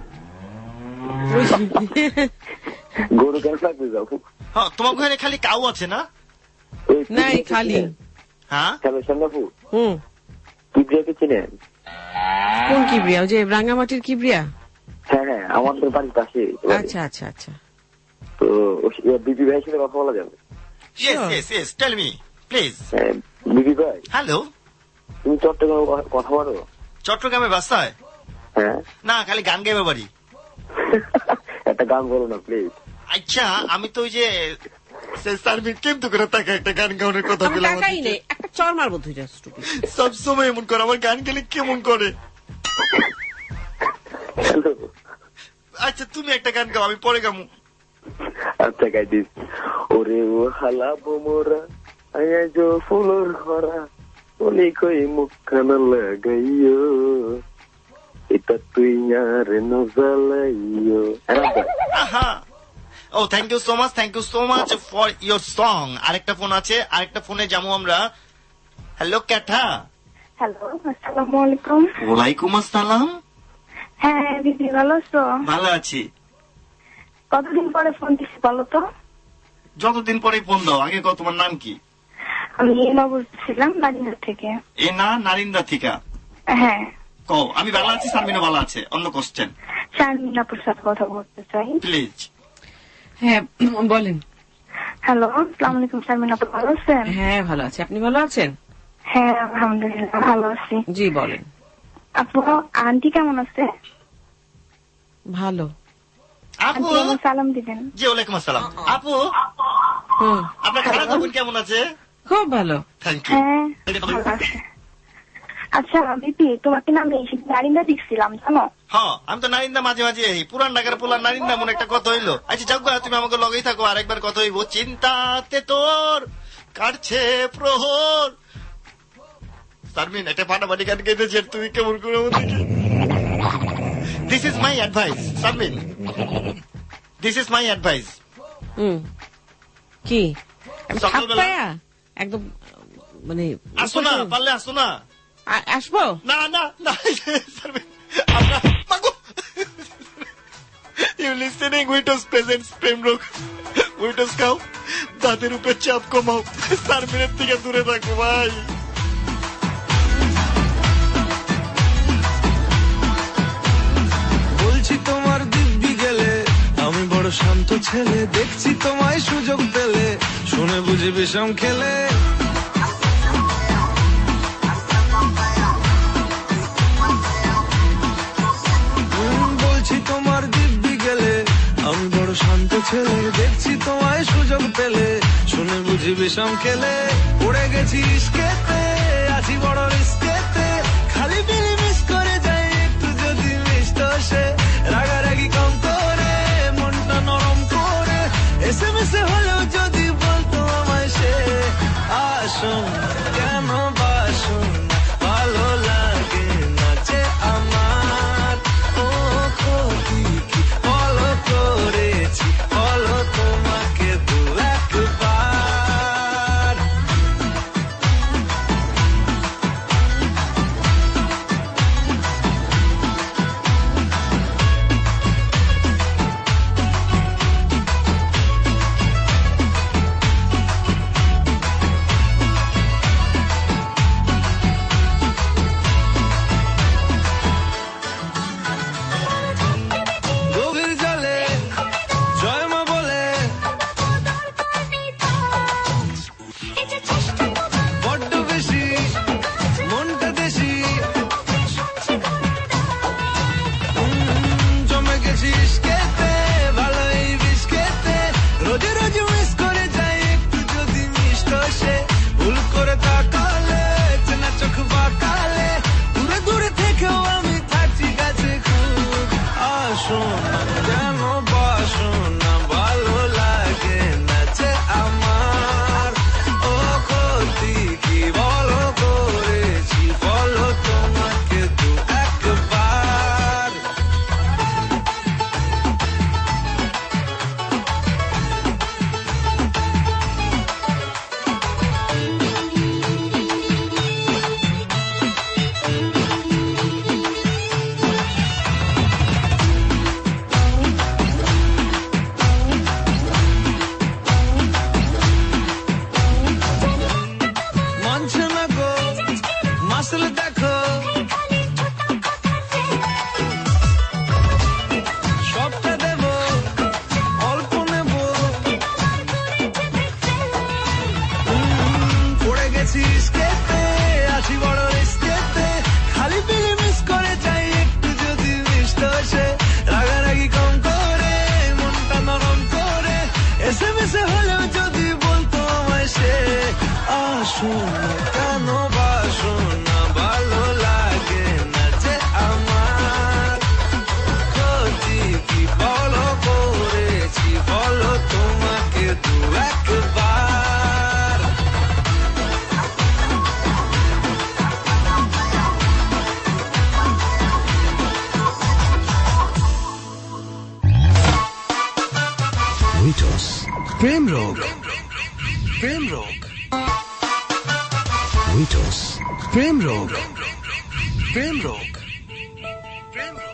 Speaker 8: গরু কেন লাগবে যাবো?
Speaker 4: হ্যাঁ, তোমার ওখানে খালি কাউ আছে না?
Speaker 3: নাই খালি।
Speaker 4: হ্যাঁ
Speaker 8: আপু,
Speaker 3: হুম,
Speaker 8: কিবরিয়াকে চিনেন?
Speaker 3: কোন কিবরিয়া? ওই যে রাঙ্গামাটির কিবরিয়া?
Speaker 8: হ্যাঁ হ্যাঁ, আমাদের বাড়ির পাশে।
Speaker 3: আচ্ছা আচ্ছা আচ্ছা।
Speaker 8: তো বিপি ভাইয়ের সাথে কথা বলা যাবে?
Speaker 4: Yes yes yes, tell me please.
Speaker 8: BP ভাই,
Speaker 4: হ্যালো,
Speaker 8: তুমি চট্টগ্রামে কথা বলো?
Speaker 4: চট্টগ্রামে বাসায়?
Speaker 8: হ্যাঁ।
Speaker 4: না, খালি গান গাইবে বাড়ি।
Speaker 8: একটা গান বলো না প্লিজ।
Speaker 4: আচ্ছা, আমি তো ওই যে সারমিন কেমন করে তাকে একটা গান গাওয়ার কথা বললাম,
Speaker 3: একটা চর মারবো দুইটা।
Speaker 4: সবসময় এমন করে, আমার গান গেলে কেমন করে। আচ্ছা তুমি একটা গান গাও, আমি পরে গামু।
Speaker 8: আচ্ছা গাই দিস। ওরে ও হালাবো মোরা আজ ফুলর ঘরা, ওলি কই মুখখানা লাগাইও, এটা তুই আর নজালাইও।
Speaker 4: আহা, oh thank you so much, thank you so much for your song. আরেকটা ফোন আছে, আরেকটা ফোনে যাবো আমরা। হ্যালো ক্যাঠা।
Speaker 5: হ্যালো, আসসালামু আলাইকুম।
Speaker 4: ওয়ালাইকুম আসসালাম।
Speaker 5: হ্যাঁ দিদি, ভালো আছো?
Speaker 4: ভালো আছি।
Speaker 5: কতদিন পরে ফোন দিচ্ছি বলো তো?
Speaker 4: যতদিন পরে ফোন দাও। আগে কত, তোমার নাম কি?
Speaker 5: আমি এনা বলছিলাম নারিন্দা থেকে।
Speaker 4: এ না, নারিন্দা থেকে?
Speaker 5: হ্যাঁ।
Speaker 4: কও, আমি ভালো আছি, শারমিনও ভালো আছে। অন্য কোশ্চেন।
Speaker 5: শারমিন আপুর সাথে কথা বলতে চাই
Speaker 4: প্লিজ।
Speaker 3: হ্যাঁ বলেন।
Speaker 5: হ্যালো, আসসালামু আলাইকুম। শারমিন আপু ভালো আছেন?
Speaker 3: হ্যাঁ ভালো আছি, আপনি ভালো আছেন?
Speaker 5: হ্যাঁ আলহামদুলিল্লাহ ভালো আছি।
Speaker 3: জি বলেন।
Speaker 5: আপু, আন্টি কেমন আছে?
Speaker 3: ভালো।
Speaker 4: আপু
Speaker 5: সালাম দিবেন।
Speaker 4: জি ওয়ালাইকুম আসসালাম। আপু
Speaker 3: হুম,
Speaker 4: আপনার খালাতো বোন কেমন আছে?
Speaker 3: খুব ভালো।
Speaker 4: Thank you.
Speaker 5: হ্যাঁ ভালো আছে। আচ্ছা বিপি, তোমাকে না আমি নারিন্দা দেখছিলাম জানো?
Speaker 4: হ্যাঁ, আমি তো নারিন্দা মাঝে মাঝে এই পুরান ঢাকার পুরান নারিন্দা মনে একটা কথা হইলো। আচ্ছা যাও, তুমি আমাকে লগেই থাকো, আরেকবার কথা হইব। চিন্তাতে তোর কাটছে প্রহর। শারমিন একটা ফাটাফাটি গান গেয়েছে, তুমি কেমন করে দেখি। This is my advice Sharmin, this is my advice.
Speaker 3: হুম, কি
Speaker 4: সকালবেলা
Speaker 3: একদম মানে
Speaker 4: আসো না, পারলে আসো না।
Speaker 3: আসবো
Speaker 4: না না না শারমিন, আমরা you listening Witos presents Premrog. Witos খাও, দাঁতের উপর চাপ কমাও, শারমিনের থেকে দূরে থাকো ভাই।
Speaker 2: বলছি তোমার দিব্যি গেলে, আমি বড় শান্ত ছেলে, দেখছি তোমায় সুযোগ পেলে, শুনে বুঝে বিষম খেলে। বলছি তোমার দিব্যি গেলে, আমি বড় শান্ত ছেলে, দেখছি তোমায় সুযোগ পেলে, শুনে বুঝি বিষম খেলে। পড়ে গেছি ইস্কেতে, আছি বড়
Speaker 7: বাসো না কেন বাসো না ভালো লাগে না যে আমার ক্ষতি কি বলো করেছি বলো তোমাকে দু একবার
Speaker 1: উইটস প্রেম রোগ প্রেম রোগ উইটস প্রেম রোগ প্রেম রোগ প্রেম রোগ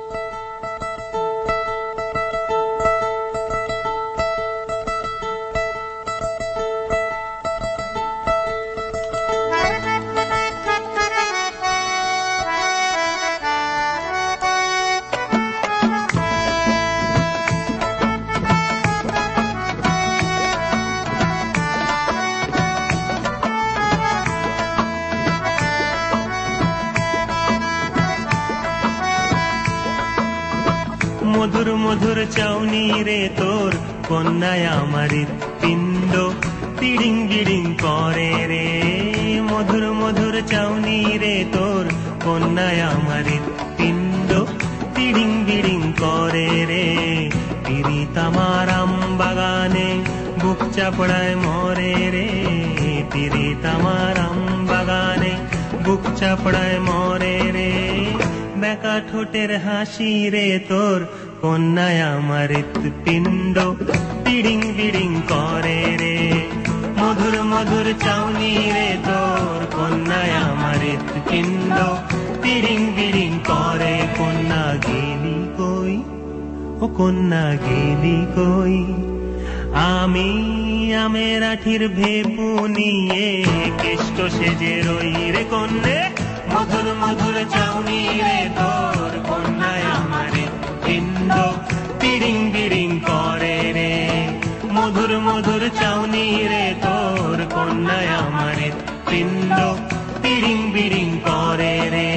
Speaker 9: মধুর মধুর চাউনি রে তোর কন্যায় আমার পিণ্ড তিড়িং বিড়িং করে রে মধুর মধুর চাউনি রে তোর কন্যায় আমার পিণ্ড তিড়িং বিড়িং করে রে পিরিত আমার আম বাগানে বুক চাপড়ায় মরে রে পিরিত আমার আম বাগানে বুক চাপড়ায় মরে রে বেকা ঠোঁটের হাসি রে তোর কন্যায় আমার পিণ্ড পিড়িং বিড়িং করে রে মধুর মধুর চাউনি রে তোর কন্যায় আমার পিণ্ড পিড়িং বিড়িং করে কন্যা গেলি কই ও কন্যা গেলি কই আমি আমের আঠির ভেপু নিয়ে কেষ্ট সেজে রই রে কন্যে মধুর মধুর চাউনি রে তোর কন্যায় আমার পিণ্ড পিড়িং বিড়িং করে রে মধুর মধুর চাউনি রে তোর কন্যায় আমার পিণ্ড পিড়িং বিড়িং করে রে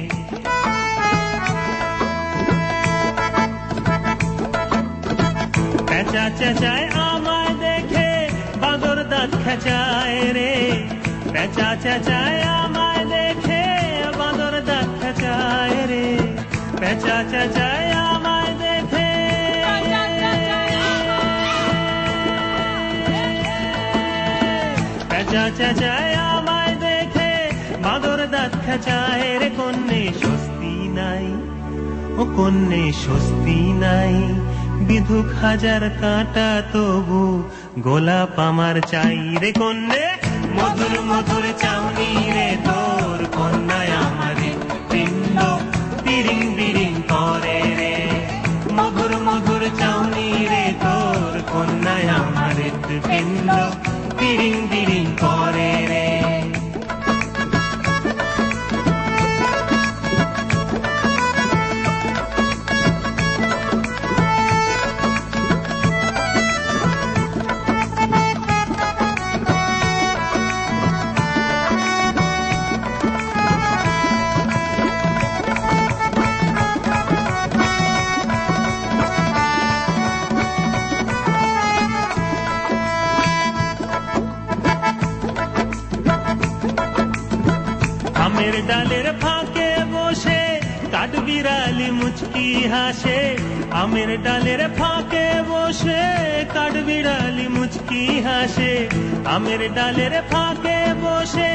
Speaker 9: পেঁচা চেঁচায় আমায় দেখে বাদর দাঁত খেঁচায় রে পেঁচা চেঁচায় আমায় দেখে বাদর দাঁত খেঁচায় রে পেঁচা চেঁচায় আমায় দেখে পেঁচা চেঁচায় আমায় দেখে বাদর দাঁত খেঁচায় রে কন্যে স্বস্তি নাই ও কন্যে স্বস্তি নাই বিধুক হাজার কাঁটা তবু গোলাপ আমার চাই রে কন্যে মধুর মধুর চাউনি রে তোর কন্যায় আমার পিণ্ড পিড়িং বিড়িং করে রে মধুর মধুর চাউনি রে তোর কন্যায় আমার পিণ্ড পিড়িং বিড়িং করে রে আমের ডালের ফাঁকে বসে কাঠবিড়ালি মুচকি হাসে আমের ডালের ফাঁকে বসে কাঠবিড়ালি মুচকি হাসে আমের ডালের ফাঁকে বসে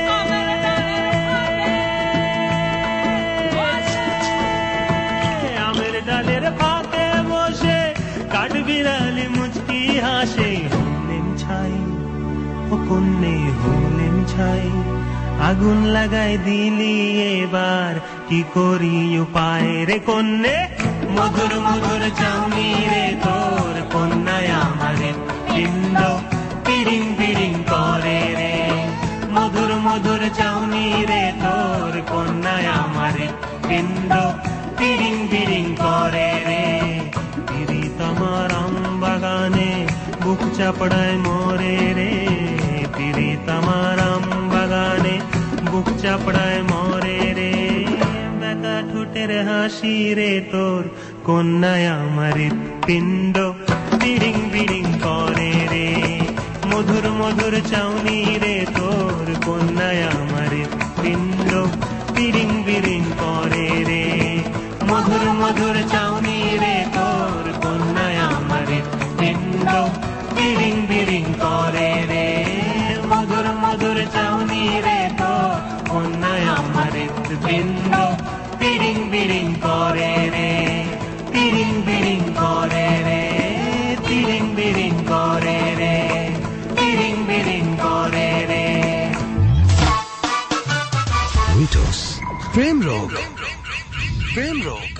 Speaker 9: আমের ডালের ফাঁকে বসে কাঠবিড়ালি মুচকি হাসে হলেন ছাই ও কন্যে হলেন ছাই আগুন লাগাই দিলি এবার কি করি উপায় রে কন্যে মধুর মধুর চাউনি রে তোর কন্যায় আমার পিণ্ড পিড়িং বিড়িং করে রে মধুর মধুর চাউনি রে তোর কন্যায় আমার পিণ্ড পিড়িং বিড়িং করে রে পিরিত আমার আম বাগানে বুক চাপড়ায় মরে রে পিরিত আমার আম বাগানে বুক চাপড়ায় মরে রে বেকা ঠোঁটের হাসি রে তোর কন্যায় আমার পিণ্ড বিড়িং বিড়িং করে রে মধুর মধুর চাউনি রে তোর কন্যায় আমার পিণ্ড বিরিং বিরিং করে রে মধুর মধুর চাউনি রে তোর কন্যায় আমার পিণ্ড বিরিং বিরিং করে রে মধুর মধুর চাউনি রে তোর কন্যায় আমার পিণ্ড বিরিং বিরিং করে রে বিরিং বিরিং করে রে বিরিং বিরিং করে রে বিরিং বিরিং করে রে
Speaker 1: উইটোস প্রেম রোগ প্রেম রোগ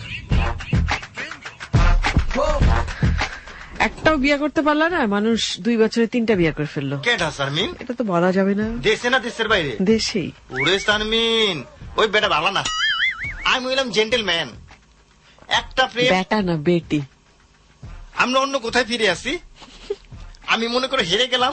Speaker 3: একটাও বিয়ে করতে পারল না মানুষ দুই বছরে তিনটা বিয়ে করে ফেললো
Speaker 4: কেটা শারমিন
Speaker 3: এটা তো বলা যাবে না
Speaker 4: দেশে না দেশের বাইরে
Speaker 3: দেশেই
Speaker 4: ওরে শারমিন ওই বেটা ভালো না আমি হইলাম জেন্টেলম্যান একটা প্রেম
Speaker 3: বেটা না বেটি
Speaker 4: আমরা অন্য কোথায় ফিরে আসি আমি মনে করে হেরে গেলাম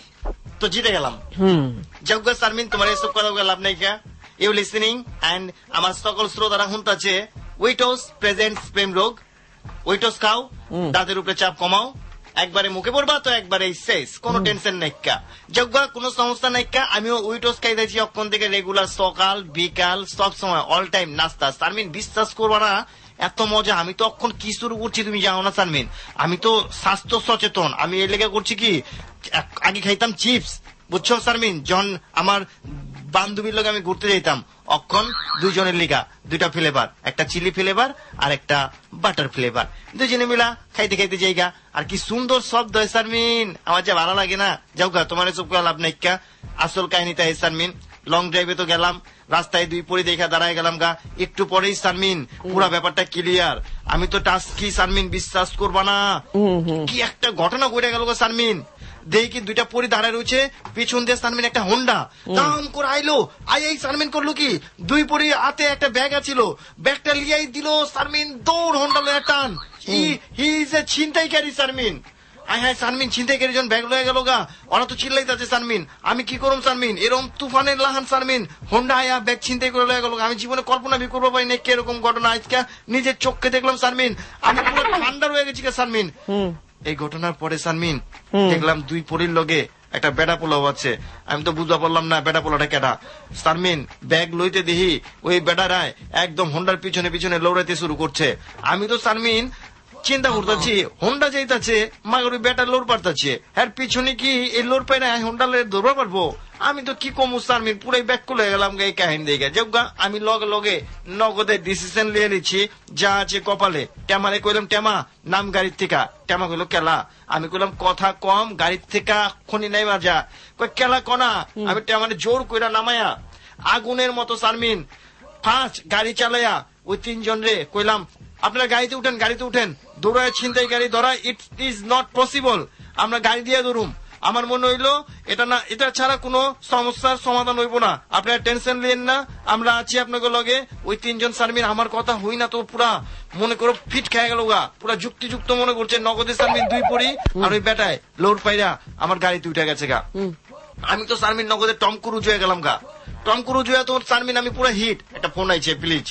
Speaker 4: তো জিতে গেলাম
Speaker 3: হুম
Speaker 4: জগ্গা শারমিন তোমার এসব কথা লাভ নাই কে ইউ লিসনিং এন্ড আমার সকল শ্রোতারা শুনতাছে উইটোস প্রেজেন্টস প্রেম রোগ উইটোস খাও দাঁতের উপরে চাপ কমাও একবারে মুখে পড়বা তো একবারে শেষ কোনো টেনশন নাইকা জগ্গা কোনো সমস্যা নাইকা আমিও উইটোস খাইতেছি অক্ষণ থেকে রেগুলার সকাল বিকাল সব সময় অল টাইম নাস্তা শারমিন বিশ্বাস করবা না এত মজা আমি তো অক্ষণ কি শুরু করছি তুমি জানো না শারমিন আমি তো স্বাস্থ্য সচেতন আমি এর লেগে করছি কি আগে খাইতাম চিপস বুঝছো শারমিন যখন আমার বান্ধবীর লোক আমি ঘুরতে যেতাম অক্ষণ দুইজনের লিগা দুইটা ফ্লেভার একটা চিলি ফ্লেভার আর একটা বাটার ফ্লেভার দুইজনে মিলা খাইতে খাইতে যাইগা আর কি সুন্দর শব্দ হয় শারমিন আমার যা ভালো লাগে না যাও গা তোমার এসব লাভ নাইকা আসল কাহিনীটা এই শারমিন লং ড্রাইভে তো গেলাম রাস্তায় দুই পরি দেখা দাঁড়ায় গেলাম গা একটু পরেই শারমিন পুরো ব্যাপারটা ক্লিয়ার আমি তো টাচ কি শারমিন বিশ্বাস করবা না কি একটা ঘটনা ঘটে গেল গো শারমিন দেখি দুইটা পরি দাঁড়ায় রয়েছে পিছন দিয়ে শারমিন একটা হোন্ডা দাম করে আইলো আই এই শারমিন করলো কি দুই পরি হাতে একটা ব্যাগ আছিল ব্যাগটা লিয়াই দিল শারমিন দৌড় হোন্ডা লয়ে টান হি হি ইজ এ ছিনতাইকারী শারমিন আই হ্যাঁ শারমিন ছিনতাইকারী জন ব্যাগ লয়ে গেল গা ওরা তো চিল্লাইতেছে শারমিন আমি কি করুম শারমিন এরকম তুফানের লাহান শারমিন হোন্ডা আয়া ব্যাগ ছিনতাই করে লয়ে গেল আমি জীবনে কল্পনা বি করবো পারি না কিরকম ঘটনা আজকে নিজের চোখকে দেখলাম শারমিন আমি পুরো ঠান্ডা রয়ে গেছি শারমিন এই ঘটনার পরে শারমিন দেখলাম দুই পরির লগে একটা বেটা পোলাও আছে আমি তো বুঝতে পারলাম না বেটা পোলাটা কেটা শারমিন ব্যাগ লইতে দেখি ওই বেটারায় একদম হোন্ডার পিছনে পিছনে লৌড়াইতে শুরু করছে আমি তো শারমিন চিন্তা করতেছি হোন্ডা যাইতাছে মাগর বেটার লোর পারতাছে এর পিছনে কি এই লোর পাই না হোন্ডা ধরবা পারবো আমি তো কি কমু শারমিন পুরাই ব্যাগ খুলে গেলাম এই কাহিনী দেখে যোগা আমি লগে লগে নগদে ডিসিশন লিয়ে নিচ্ছি যা আছে কপালে টেমারে কইলাম টেমা নাম গাড়ির থেকে টেমা কইলো কেলা আমি কইলাম কথা কম গাড়ির থেকে খনি নাই মাজা কই কেলা কনা আমি টেমারে জোর কইরা নামায়া আগুনের মতো শারমিন ফাঁস গাড়ি চালাইয়া ওই তিনজন রে কইলাম আপনারা গাড়িতে উঠেন গাড়িতে উঠেন দৌড়ায় ছিনতাই গাড়ি ধরা ইট ইজ নট পসিবল আমরা গাড়ি দিয়ে ধরুম আমার মনে হইলো এটা না এটা ছাড়া কোনো সমস্যার সমাধান হইব না আপনারা টেনশন নেন না আমরা আছি আপনাকে লগে ওই তিনজন শারমিন আমার কথা হই না তো পুরা মনে করো ফিট খেয়ে গেল গা পুরা যুক্তিযুক্ত মনে করছে নগদে শারমিন দুই পড়ি আর ওই বেটায় লোড পাইরা আমার গাড়িতে উঠে গেছে গা আমি তো শারমিন নগদে টম ক্রুজ হয়ে গেলাম গা টম ক্রুজ হয়ে তো শারমিন আমি পুরা হিট একটা ফোন আইছে প্লিজ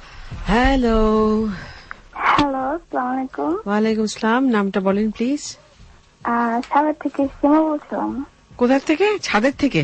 Speaker 3: হ্যালো
Speaker 5: হ্যালো আসসালামু আলাইকুম
Speaker 3: ওয়ালাইকুম আসসালাম নামটা বলেন প্লিজ
Speaker 5: সাভার থেকে সীমা বলছিলাম
Speaker 3: কোথা থেকে ছাদের থেকে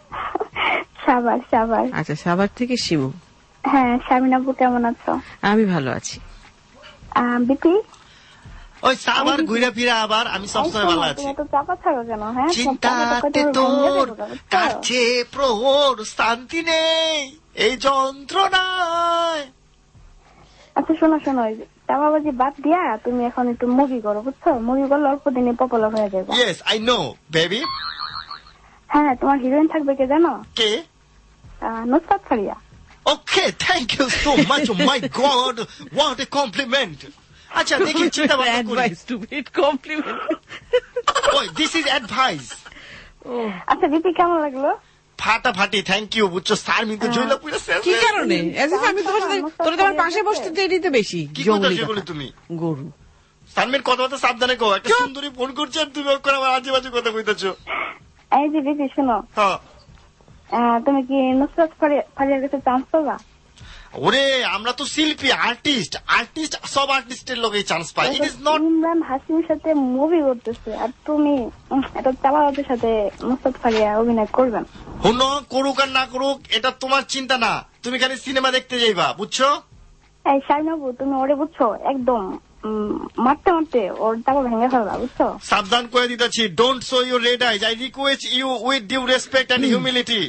Speaker 5: সাভার সাভার
Speaker 3: আচ্ছা সাভার থেকে শিমু
Speaker 5: হ্যাঁ শারমিন আপু কেমন আছো
Speaker 3: আমি ভালো আছি
Speaker 5: বিপি
Speaker 4: ওই সাভার ঘুরে ফিরে আবার আমি সবসময় ভালো আছি
Speaker 5: তো চাপা থাকো কেন হ্যাঁ
Speaker 4: চিন্তাতে তোর কাছে প্রহর শান্তি নেই এই যন্ত্রণায়
Speaker 5: আচ্ছা শোনো শোনো চাপাবাজি বাদ দিয়া তুমি এখন একটু মুভি করো বুঝছো মুভি করলে অল্প দিনে পপুলার হয়ে যাবে
Speaker 4: ইয়েস আই নো বেবি
Speaker 5: হ্যাঁ তোমার হিরোইন থাকবে কে জানো
Speaker 4: কে
Speaker 5: Nusrat Faria
Speaker 4: okay thank you so much oh my God what a compliment আচ্ছা দেখি চিন্তা ভাবনা করি
Speaker 3: অ্যাডভাইস টু ইট কমপ্লিমেন্ট
Speaker 4: ওই দিস ইজ অ্যাডভাইস
Speaker 5: আচ্ছা দিদি কেমন লাগলো
Speaker 4: ফাটাফাটি থ্যাংক ইউ বুঝছো স্যার মিন তো জয়লা পুরো শেষ
Speaker 3: কি কারণে এজ ইফ আমি তোমার সাথে তোর তোমার পাশে বসতে দেরি তো বেশি
Speaker 4: কি কথা বলি তুমি
Speaker 3: গরু
Speaker 4: সানমিন কথা কথা সাবধানে কও একটা সুন্দরী ফোন করছে আর তুমি ওকে আমার আজে বাজে কথা কইতাছো
Speaker 5: এই যে দিদি শোনো
Speaker 4: হ্যাঁ
Speaker 5: তুমি কি নুসরাত ফারিয়ার কাছে চান্স পাবা
Speaker 4: ওরে আমরা তো শিল্পী, আর্টিস্ট, আর্টিস্ট সব আর্টিস্টের লোকে চান্স পায়। ইট ইজ নট
Speaker 5: ইমরান হাসিমের সাথে মুভি করতেছে আর তুমি এটা চালাওয়াতের সাথে মুস্তাফ ফারিয়া অভিনয় করবেন।
Speaker 4: হুন করুক আর না করুক এটা তোমার চিন্তা না, তুমি খালি সিনেমা দেখতে যাইবা, বুঝছো?
Speaker 5: এই শাইনাবু তুমি ওরে বুঝছো একদম মারতে মারতে ওর টাকা ভেঙে ফেলবা, বুঝছো?
Speaker 4: সাবধান করে দিতেছি, don't show your red eyes, I request you with due respect and humility.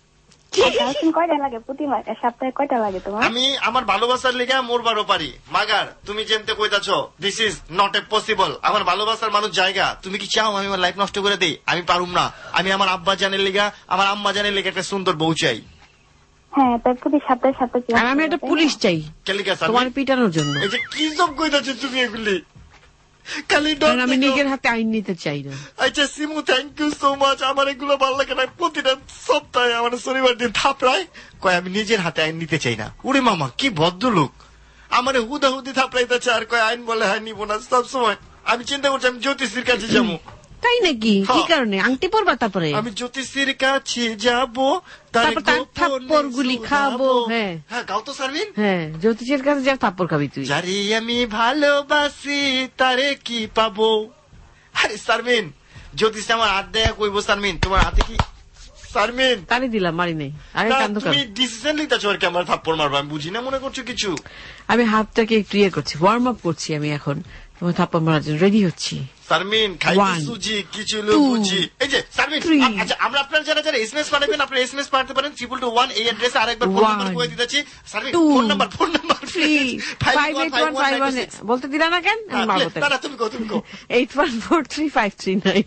Speaker 5: কয়টা লাগে প্রতি সপ্তাহে কয়টা লাগে তোমার?
Speaker 4: আমি আমার ভালোবাসার লেগে মরবারও পারি, মাগার তুমি যেমতে কইতাছ this is not a possible. আমার ভালোবাসার মানুষ জায়গা, তুমি কি চাও আমি আমার লাইফ নষ্ট করে দেই? আমি পারুম না। আমি আমার আব্বা জানের লেগা, আমার আম্মা জানের লেগে একটা সুন্দর বউ চাই।
Speaker 5: হ্যাঁ, তাই প্রতি সপ্তাহে সপ্তাহে
Speaker 3: আর আমি একটা পুলিশ চাই তোমার পিটানোর জন্য।
Speaker 4: এই যে কি সব কইতাছ তুমি এগুলি, খালি
Speaker 3: আমি নিজের হাতে আইন নিতে চাই না।
Speaker 4: আচ্ছা Simu, thank you so much. আমার এগুলো ভালো লাগে না, প্রতিটা সপ্তাহে আমার শনিবার দিন থাপড়ায় কয় আমি নিজের হাতে আইন নিতে চাই না। ওরে মামা কি ভদ্রলোক, আমার হুদাহুদি থাপড়াইতেছে আর কয় আইন বলে হয় নিব না সবসময়। আমি চিন্তা করছি আমি জ্যোতিষীর কাছে যাবো।
Speaker 3: তাই নাকি? কি কারণে? আংটি পরবা? তারপরে
Speaker 4: আমি জ্যোতিষীর কাছে যাবো, তারপর
Speaker 3: থাপ্পড় গুলি খাবো। হ্যাঁ
Speaker 4: হ্যাঁ, গাও তো শারমিন।
Speaker 3: হ্যাঁ, জ্যোতিষের কাছে যা থাপ্পড় খাবি তুই।
Speaker 4: যারে আমি ভালোবাসি তারে কি পাবো? আরে শারমিন, জ্যোতিষ আমার হাত দেয়া কইবো। শারমিন তোমার হাতে কি? শারমিন
Speaker 3: তারে দিলাম, মারি নাই। আরে কান্দো
Speaker 4: তুমি ডিসিশন নিতেছো আর কি আমার থাপ্পড় মারবা? আমি বুঝি না মনে করছো কিছু।
Speaker 3: আমি হাতটাকে একটু ইয়ে করছি, ওয়ার্ম আপ করছি। আমি এখন তোমার থাপ্পড় মারার জন্য রেডি হচ্ছি।
Speaker 4: শারমিন খাইতে সুজি কিছু লোক বুঝি। এই যে শারমিন, আচ্ছা আমরা আপনারা যারা যারা এসএমএস পাঠাবেন আপনারা এসএমএস পাঠাতে পারেন ট্রিপল টু ওয়ান এই অ্যাড্রেসে। আরেকবার ফোন নাম্বার কই দিতেছি Sharmin, phone number phone number
Speaker 3: five eight one five one বলতে দিলা না কেন? আমি মারবো।
Speaker 4: না তুমি কো তুমি কো
Speaker 3: eight one four three five three nine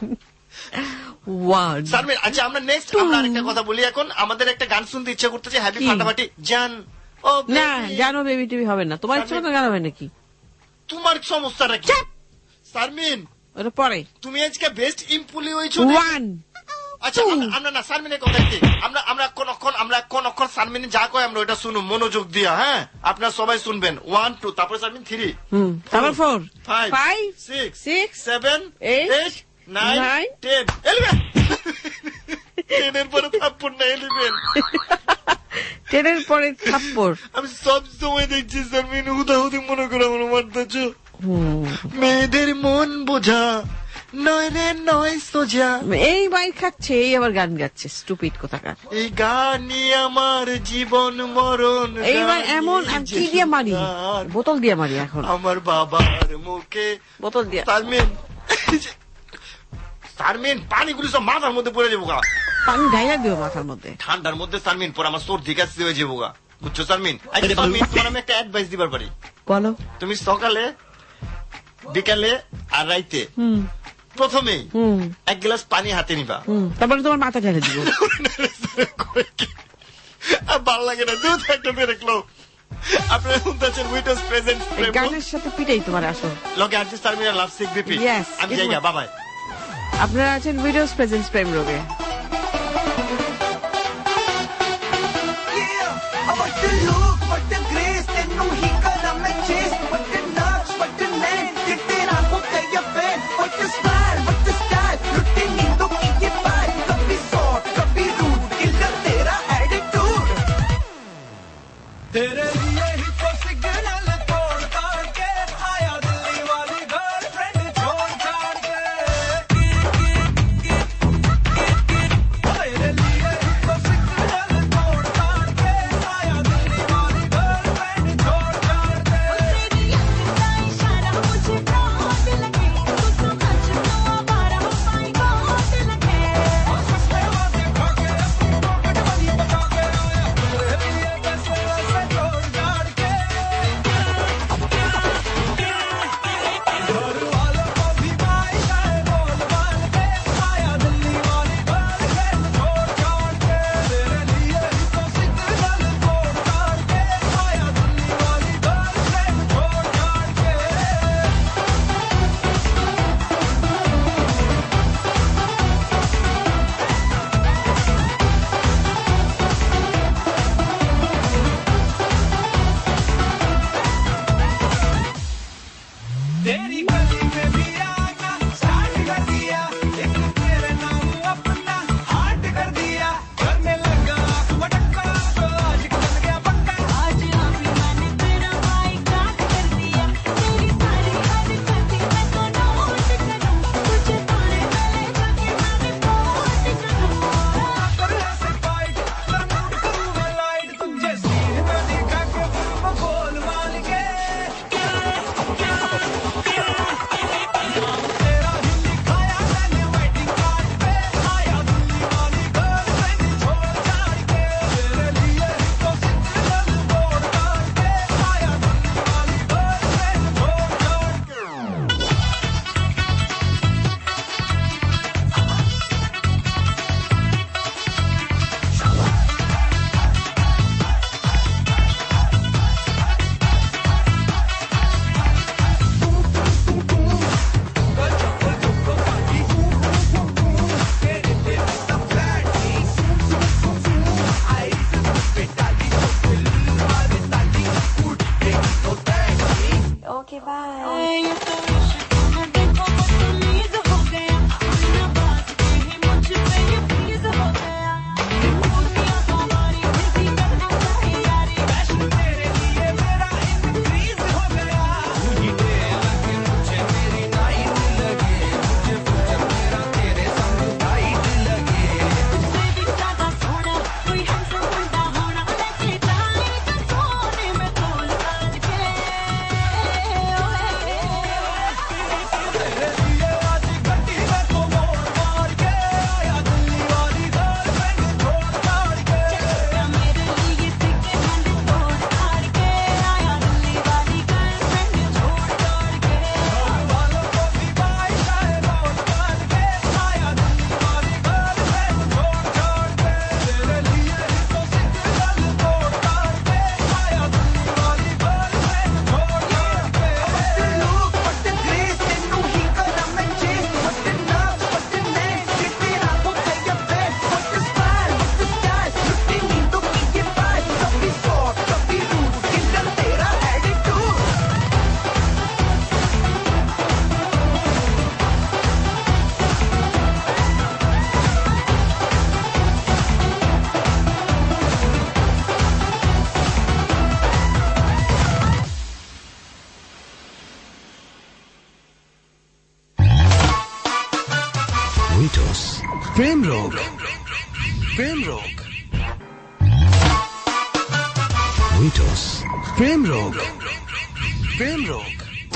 Speaker 3: one.
Speaker 4: Sharmin আচ্ছা আমরা নেক্সট আমরা আরেকটা কথা বলি। এখন আমাদের একটা গান শুনতে ইচ্ছা করতেছে, হ্যাপি ফাটাফাটি জান। ও
Speaker 3: না জানো বেবি টিভি হবে না, তোমার ইচ্ছা মতো গান হবে নাকি?
Speaker 4: তোমার সমস্যাটা কি শারমিন?
Speaker 3: ওটা পরে।
Speaker 4: তুমি আজকে বেস্ট ইম্পুলি হইছো
Speaker 3: ওয়ান।
Speaker 4: আচ্ছা আমরা না শারমিনের কথা কি আমরা আমরা কোন অক্ষর আমরা কোন অক্ষর শারমিন যা কয় আমরা ওটা শুনুন মনোযোগ দিয়া। হ্যাঁ আপনারা সবাই শুনবেন। ওয়ান টু তারপরে শারমিন থ্রি,
Speaker 3: হুম তারপর four,
Speaker 4: five,
Speaker 3: five,
Speaker 4: six,
Speaker 3: six,
Speaker 4: seven, eight, nine, ten, eleven. টেনের পরে থাপ্পড় না ইলেভেন।
Speaker 3: টেনের পরে থাপ্পড়।
Speaker 4: আমি সব সময় দেখছি শারমিন হুদাহুদি মনে করে আমার মারতেছ। মেয়েদের মন বোঝা নয় রে নয় সোজা।
Speaker 3: এই বাইর খাচ্ছে, এই আবার গান গাচ্ছে স্টুপিড কোথাকার।
Speaker 4: এই গানই আমার জীবন মরণ।
Speaker 3: এইবার এমন কি দিয়ে মারি? বোতল দিয়ে মারি এখন
Speaker 4: আমার বাবার মুখে
Speaker 3: বোতল দিয়ে।
Speaker 4: শারমিন শারমিন পানিগুলি সব মাথার মধ্যে পড়ে যাবো গা।
Speaker 3: পানি ঢাইলা দিও মাথার মধ্যে
Speaker 4: ঠান্ডার মধ্যে শারমিন, পরে আমার সর্দি কাশি হয়ে যাবো গা, বুঝছো শারমিন? শারমিন তোমার আমি একটা অ্যাডভাইস দিবার পারি।
Speaker 3: বলো।
Speaker 4: তুমি সকালে বিকালে আর রাইতে প্রথমেই এক গ্লাস পানি হাতে নিবা,
Speaker 3: তারপরে তোমার মাথা ঢেলে দিব।
Speaker 4: ভালো লাগে না দুধ একটা বের রাখলো। আপনারা শুনতেছেন উইটার্স প্রেজেন্ট
Speaker 3: গানের সাথে পিটাই তোমার আসো
Speaker 4: লগে artist Sharmin lovesick BP. আমি যাইগা, বাই বাই।
Speaker 3: আপনারা আছেন উইটার্স প্রেজেন্ট প্রেম রোগে।
Speaker 7: तेरे लिए ही तो सिग्नल तोड़ ताड़ के आया दिल्ली वाली गर्लफ्रेंड छोड़ छाड़ के। तेरे लिए ही तो सिग्नल तोड़ ताड़ के आया दिल्ली वाली गर्लफ्रेंड छोड़ छाड़ के। तेरी आंख का इशारा मुझे बहुत लगे, तू समझ लो हमारा माय बहुत लगे। हंसते हुए देखा के अपनी पॉकेट वाली बचा के आया, तेरे लिए बस वैसे छोड़
Speaker 10: প্রেম রোগ, প্রেম রোগ, উইটোস, প্রেম রোগ, প্রেম রোগ।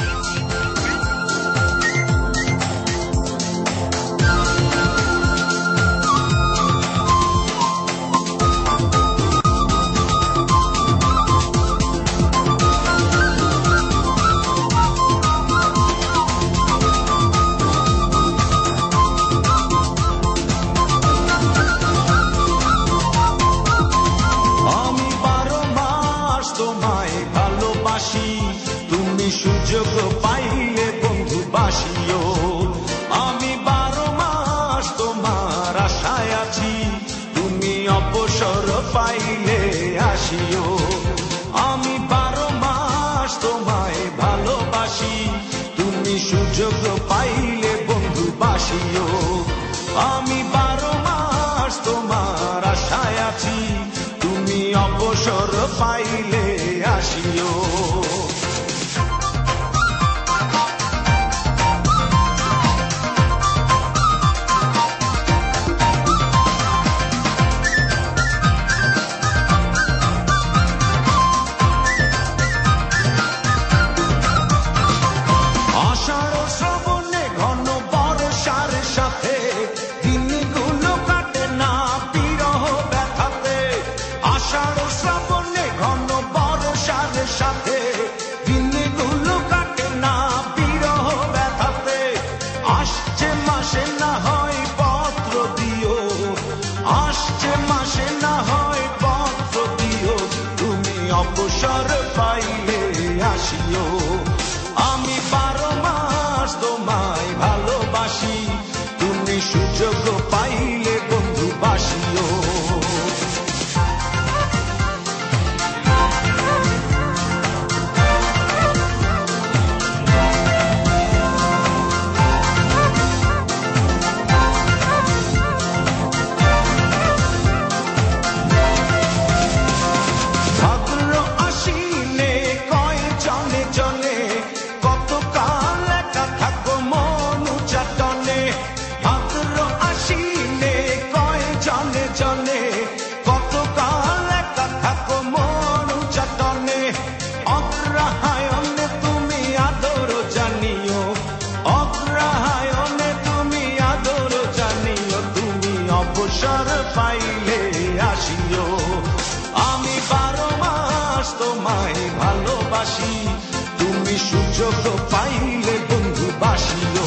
Speaker 11: সুযোগ পাইলে বন্ধু বাসিও, আমি বারো মাস তোমার আশায় আছি, তুমি অবসর পাইলে আসিও। আমি বারো মাস তোমায় ভালোবাসি, তুমি সুযোগ পাইলে বন্ধু বাসিও। আমি বারো মাস তোমার আশায় আছি, তুমি অবসর পাইলে আসিও। অবসর পাইলে আসিও। আমি বারো মাস তোমায় ভালোবাসি, তুমি সুযোগ পাইলে বন্ধু বাসিও। অবসর পাইলে আসিও। আমি বারো মাস তোমায় ভালোবাসি, তুমি সুযোগ পাইলে বন্ধু বাসিও।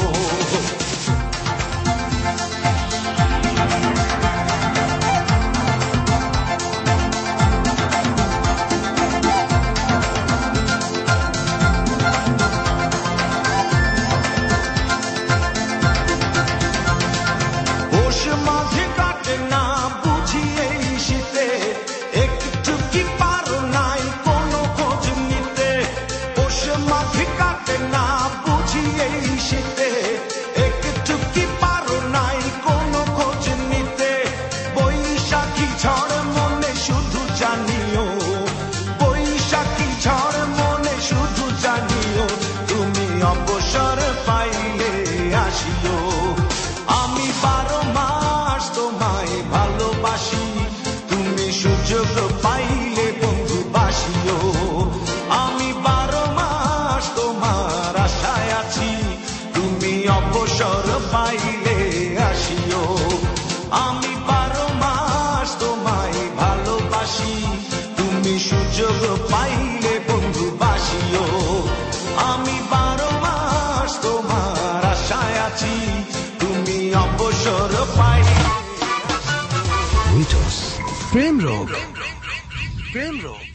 Speaker 11: অবসর পাইলে আসিও। আমি বারো মাস তোমায় ভালোবাসি, তুমি সুযোগ পাইলে বন্ধু বাসিও। আমি বারো মাস তোমার আশায় আছি, তুমি অবসর পাইলে আসিও। আমি বারো মাস তোমায় ভালোবাসি, তুমি সুযোগ পাইলে বন্ধু বাসিও। আমি বারো মাস তোমার আশায় আছি, তুমি অবসর পাইলে।
Speaker 10: উইটোস, প্রেম রোগ, প্রেম রোগ।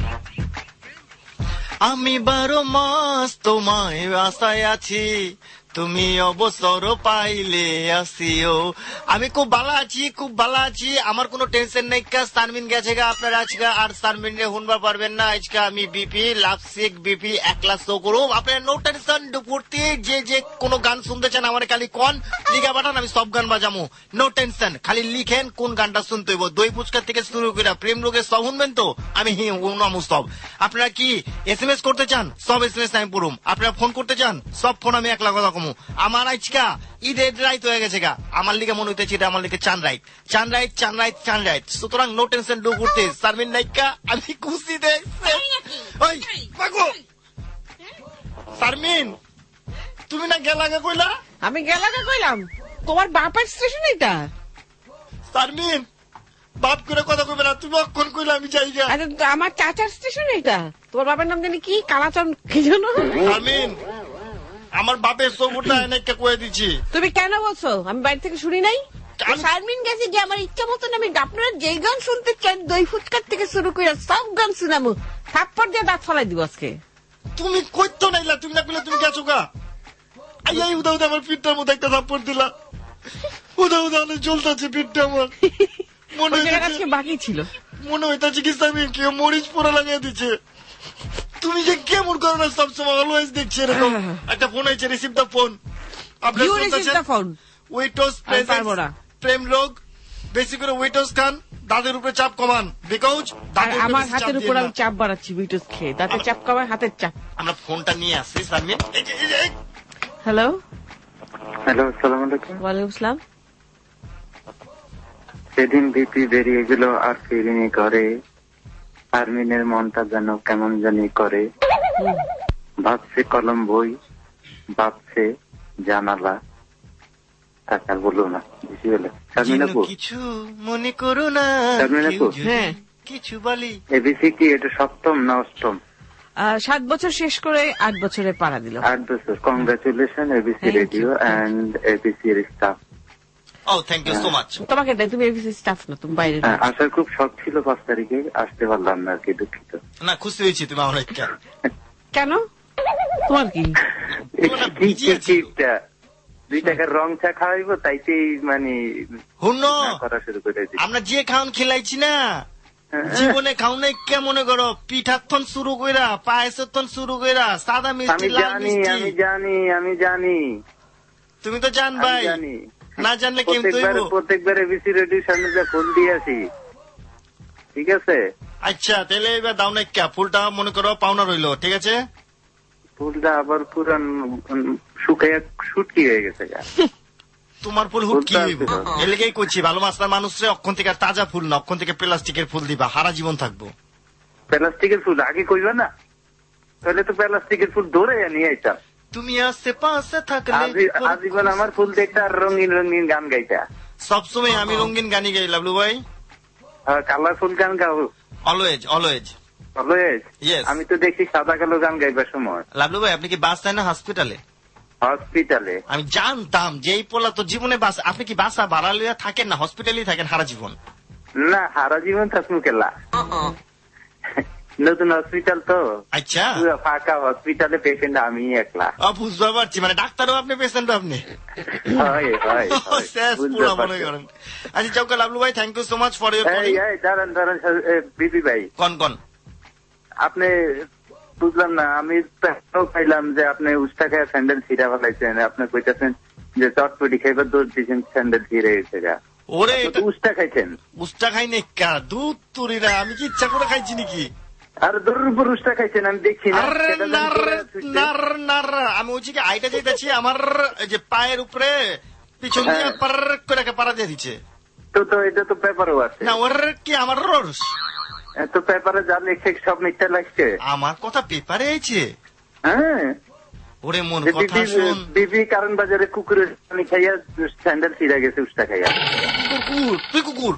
Speaker 4: আমি বারো মাস তোমায় আশায় আছি, তুমি অবসর পাইলে আসিও। আমি খুব ভালো আছি, খুব ভালো আছি, আমার কোনো টেনশন নেই। সানমিন গেছে গা আপনার আজকে, আর সানমিন রে শুনবার পারবেন না আজকে। আমি বিপি লাভসিক বিপি একলা শো করব। আপনার নো টেনশন, দুপুরতে যে যে কোনো গান শুনতে চান আমার খালি কোন লিখা পাঠান, আমি সব গান বাজামু। নো টেনশন, খালি লিখেন কোন গানটা শুনতে হইব। দই ফুচকা থেকে শুরু করে প্রেম রোগের সব শুনবেন তো, আমি নামু সব। আপনারা কি এস এম এস করতে চান, সব এস এম এস আমি পড়ুম। আপনারা ফোন করতে চান, সব ফোন আমি একলা কথা কম। কমু আমার আজকা ঈদের রাইত হয়ে গেছে গা আমার লিগে মনে হইতেছে এটা আমার লিগে চান রাইট চান রাইট চান রাইট চান রাইট সুতরাং নো টেনশন ডু করতে সারমিন নাইকা আমি খুশি দেখছে ওই পাগো সারমিন তুমি না গেলাগা কইলা
Speaker 3: আমি গেলাগা কইলাম তোমার বাপের স্টেশন এটা
Speaker 4: সারমিন বাপ করে কথা কইবে না তুমি অক্ষণ কইলা আমি যাই গা
Speaker 3: আরে আমার চাচার স্টেশন এটা তোমার বাবার নাম জানি কি কালাচন কি জানো
Speaker 4: সারমিন আমার বাপের সবুরটা এনেকে কয়ে দিছি
Speaker 3: তুমি কেন বলছো আমি বাড়ি থেকে শুনি নাই শারমিন গেছে যে আমার ইচ্ছা মতন আমি আপনারা যে গান শুনতে চান দই ফুচকার থেকে শুরু করে সব গান শুনামু থাপ্পড় দিয়ে দাঁত ফলাই দিব আজকে
Speaker 4: তুমি কইতো নাইলা তুমি না কইলে তুমি গেছো গা আই উদা উদা আমার পিঠটার মধ্যে একটা থাপ্পড় দিলা উদা উদা অনেক জ্বলতেছে পিঠটা আমার মনে
Speaker 3: আজকে বাকি ছিল
Speaker 4: মনে হইতাছে কি সারমিন কেউ মরিচ পোড়া লাগিয়ে দিচ্ছে তুমি যে কেমন করো না সবসময় অলওয়েজ দেখছি এরকম একটা ফোন হয়েছে রিসিভ দ্য ফোন আপনার
Speaker 3: ফোন
Speaker 4: ওয়েটোস প্রেম রোগ বেশি করে ওয়েটোস খান দাঁতের উপরে চাপ কমান বিকজ
Speaker 3: আমার হাতের উপর আমি চাপ বাড়াচ্ছি ওয়েটোস খেয়ে দাঁতের চাপ কমায় হাতের চাপ
Speaker 4: আমরা ফোনটা নিয়ে আসছি সারমিন
Speaker 3: হ্যালো
Speaker 12: হ্যালো আসসালামু আলাইকুম
Speaker 3: ওয়ালাইকুম আসসালাম
Speaker 12: সেদিন বিপি বেরিয়ে গেল আর ফিরিনি করে আরমিনের মনটা যেন কেমন জানি করে ভাবছে কলম বই ভাবছে জানালা তাকার বলো না বুঝি গেল
Speaker 4: কিছু মনে করো না কিছু বলি
Speaker 12: এবিসি কি এটা সপ্তম না অষ্টম
Speaker 3: সাত বছর শেষ করে আট বছরে পাড়া দিল
Speaker 12: আট বছর congratulation ABC radio and ABC এর স্টাফ
Speaker 4: ও থ্যাংক ইউ সো মাচ
Speaker 3: তোমাকে দেয় তুমি এবিসি স্টাফ না তুমি বাইরে
Speaker 12: আসার খুব শখ ছিল পাঁচ তারিখে আসতে পারলাম না আর কি দুঃখিত
Speaker 4: না খুশি হয়েছি তুমি আমার
Speaker 3: কেন তোমার কি
Speaker 12: দুই টাকার রং চা খাওয়াইব তাইতেই মানে করা শুরু করে
Speaker 4: আমরা যে খাওন খেলাইছি না জীবনে খাও নাই কে মনে করো পিঠাক্ষণ শুরু কইরা পায়েসক্ষণ শুরু কইরা সাদা মিষ্টি
Speaker 12: আমি জানি আমি জানি আমি জানি
Speaker 4: তুমি তো জান ভাই না জানলে কেমন
Speaker 12: প্রত্যেকবার এবিসি রেডিওর সামনে যা ফুল দিয়ে আসি ঠিক আছে
Speaker 4: আচ্ছা তাহলে এবার দাও না কে ফুলটা মনে করো পাওনা রইলো ঠিক আছে
Speaker 12: ফুলটা আবার পুরান শুকাইয়া শুটকি হয়ে গেছে
Speaker 4: তোমার ফুল হুটকি এলাকাই করছি ভালো মাস্টার মানুষরে অক্ষণ থেকে তাজা ফুল না অক্ষণ থেকে প্লাস্টিকের ফুল দিবা সারা জীবন থাকবো
Speaker 12: প্লাস্টিকের ফুল আগে কইবা না তাহলে তো প্লাস্টিকের ফুল ধরে নিয়ে আইতাম
Speaker 4: তুমি আসে পাশে থাকলে
Speaker 12: আজীবন আমার ফুল দেখতে আর রঙিন রঙিন গান গাইতা
Speaker 4: সবসময় আমি রঙিন গানই গাই লাভলু ভাই
Speaker 12: কালারফুল গান গাও
Speaker 4: অলওয়েজ অলওয়েজ
Speaker 12: অলওয়েজ আমি তো দেখি সাদা কালো গান গাইবার সময়
Speaker 4: লাভলু ভাই আপনি কি বাসায় না হসপিটালে
Speaker 12: হসপিটালে
Speaker 4: আমি জানতাম যে এই পোলা তো জীবনে বাস আপনি কি বাসা ভাড়া লইয়া থাকেন না হসপিটালেই থাকেন সারা জীবন
Speaker 12: না সারা জীবন থাকুন কেলা নতুন হসপিটাল তো
Speaker 4: আচ্ছা
Speaker 12: ফাঁকা হসপিটালে পেশেন্ট আমি একলা
Speaker 4: বুঝতে পারছি মানে ডাক্তারও আপনি পেশেন্ট আপনি আচ্ছা চৌকা লাভলু ভাই thank you so much for your
Speaker 12: দাঁড়ান দাঁড়ান বিপি ভাই
Speaker 4: কোন কোন
Speaker 12: আপনি বুঝলাম না আমি খাইলাম যে আপনি উস্তা খায় স্যান্ডেল ছিঁড়া ফেলাইছেন আপনি কইতেছেন যে চটপটি খাইবার দোষ দিয়েছেন স্যান্ডেল ছিঁড়ে গেছে গা
Speaker 4: ওরে
Speaker 12: উস্তা খাইছেন
Speaker 4: উস্তা খাই না দুধ তুরিরা আমি কি ইচ্ছা করে খাইছি নাকি
Speaker 12: আর দূরের উপর উস্তা খাইছেন আমি দেখছি
Speaker 4: আমি ওই যে আইটা যেতেছি আমার যে পায়ের উপরে পিছন দিয়ে পার করে পাড়া দিয়ে দিচ্ছে
Speaker 12: তো তো এটা তো পেপারও আছে
Speaker 4: না ওর কি আমার রোজ
Speaker 12: তো পেপারে যা লেখছে সব মিথ্যা লাগছে
Speaker 4: আমার কথা পেপারে আছে
Speaker 12: হ্যাঁ
Speaker 4: ওরে মন কথা শুন
Speaker 12: বিবি কারণ বাজারে কুকুরের পানি খাইয়া স্যান্ডেল ছিঁড়া গেছে উস্তা খাইয়া
Speaker 4: কুকুর তুই কুকুর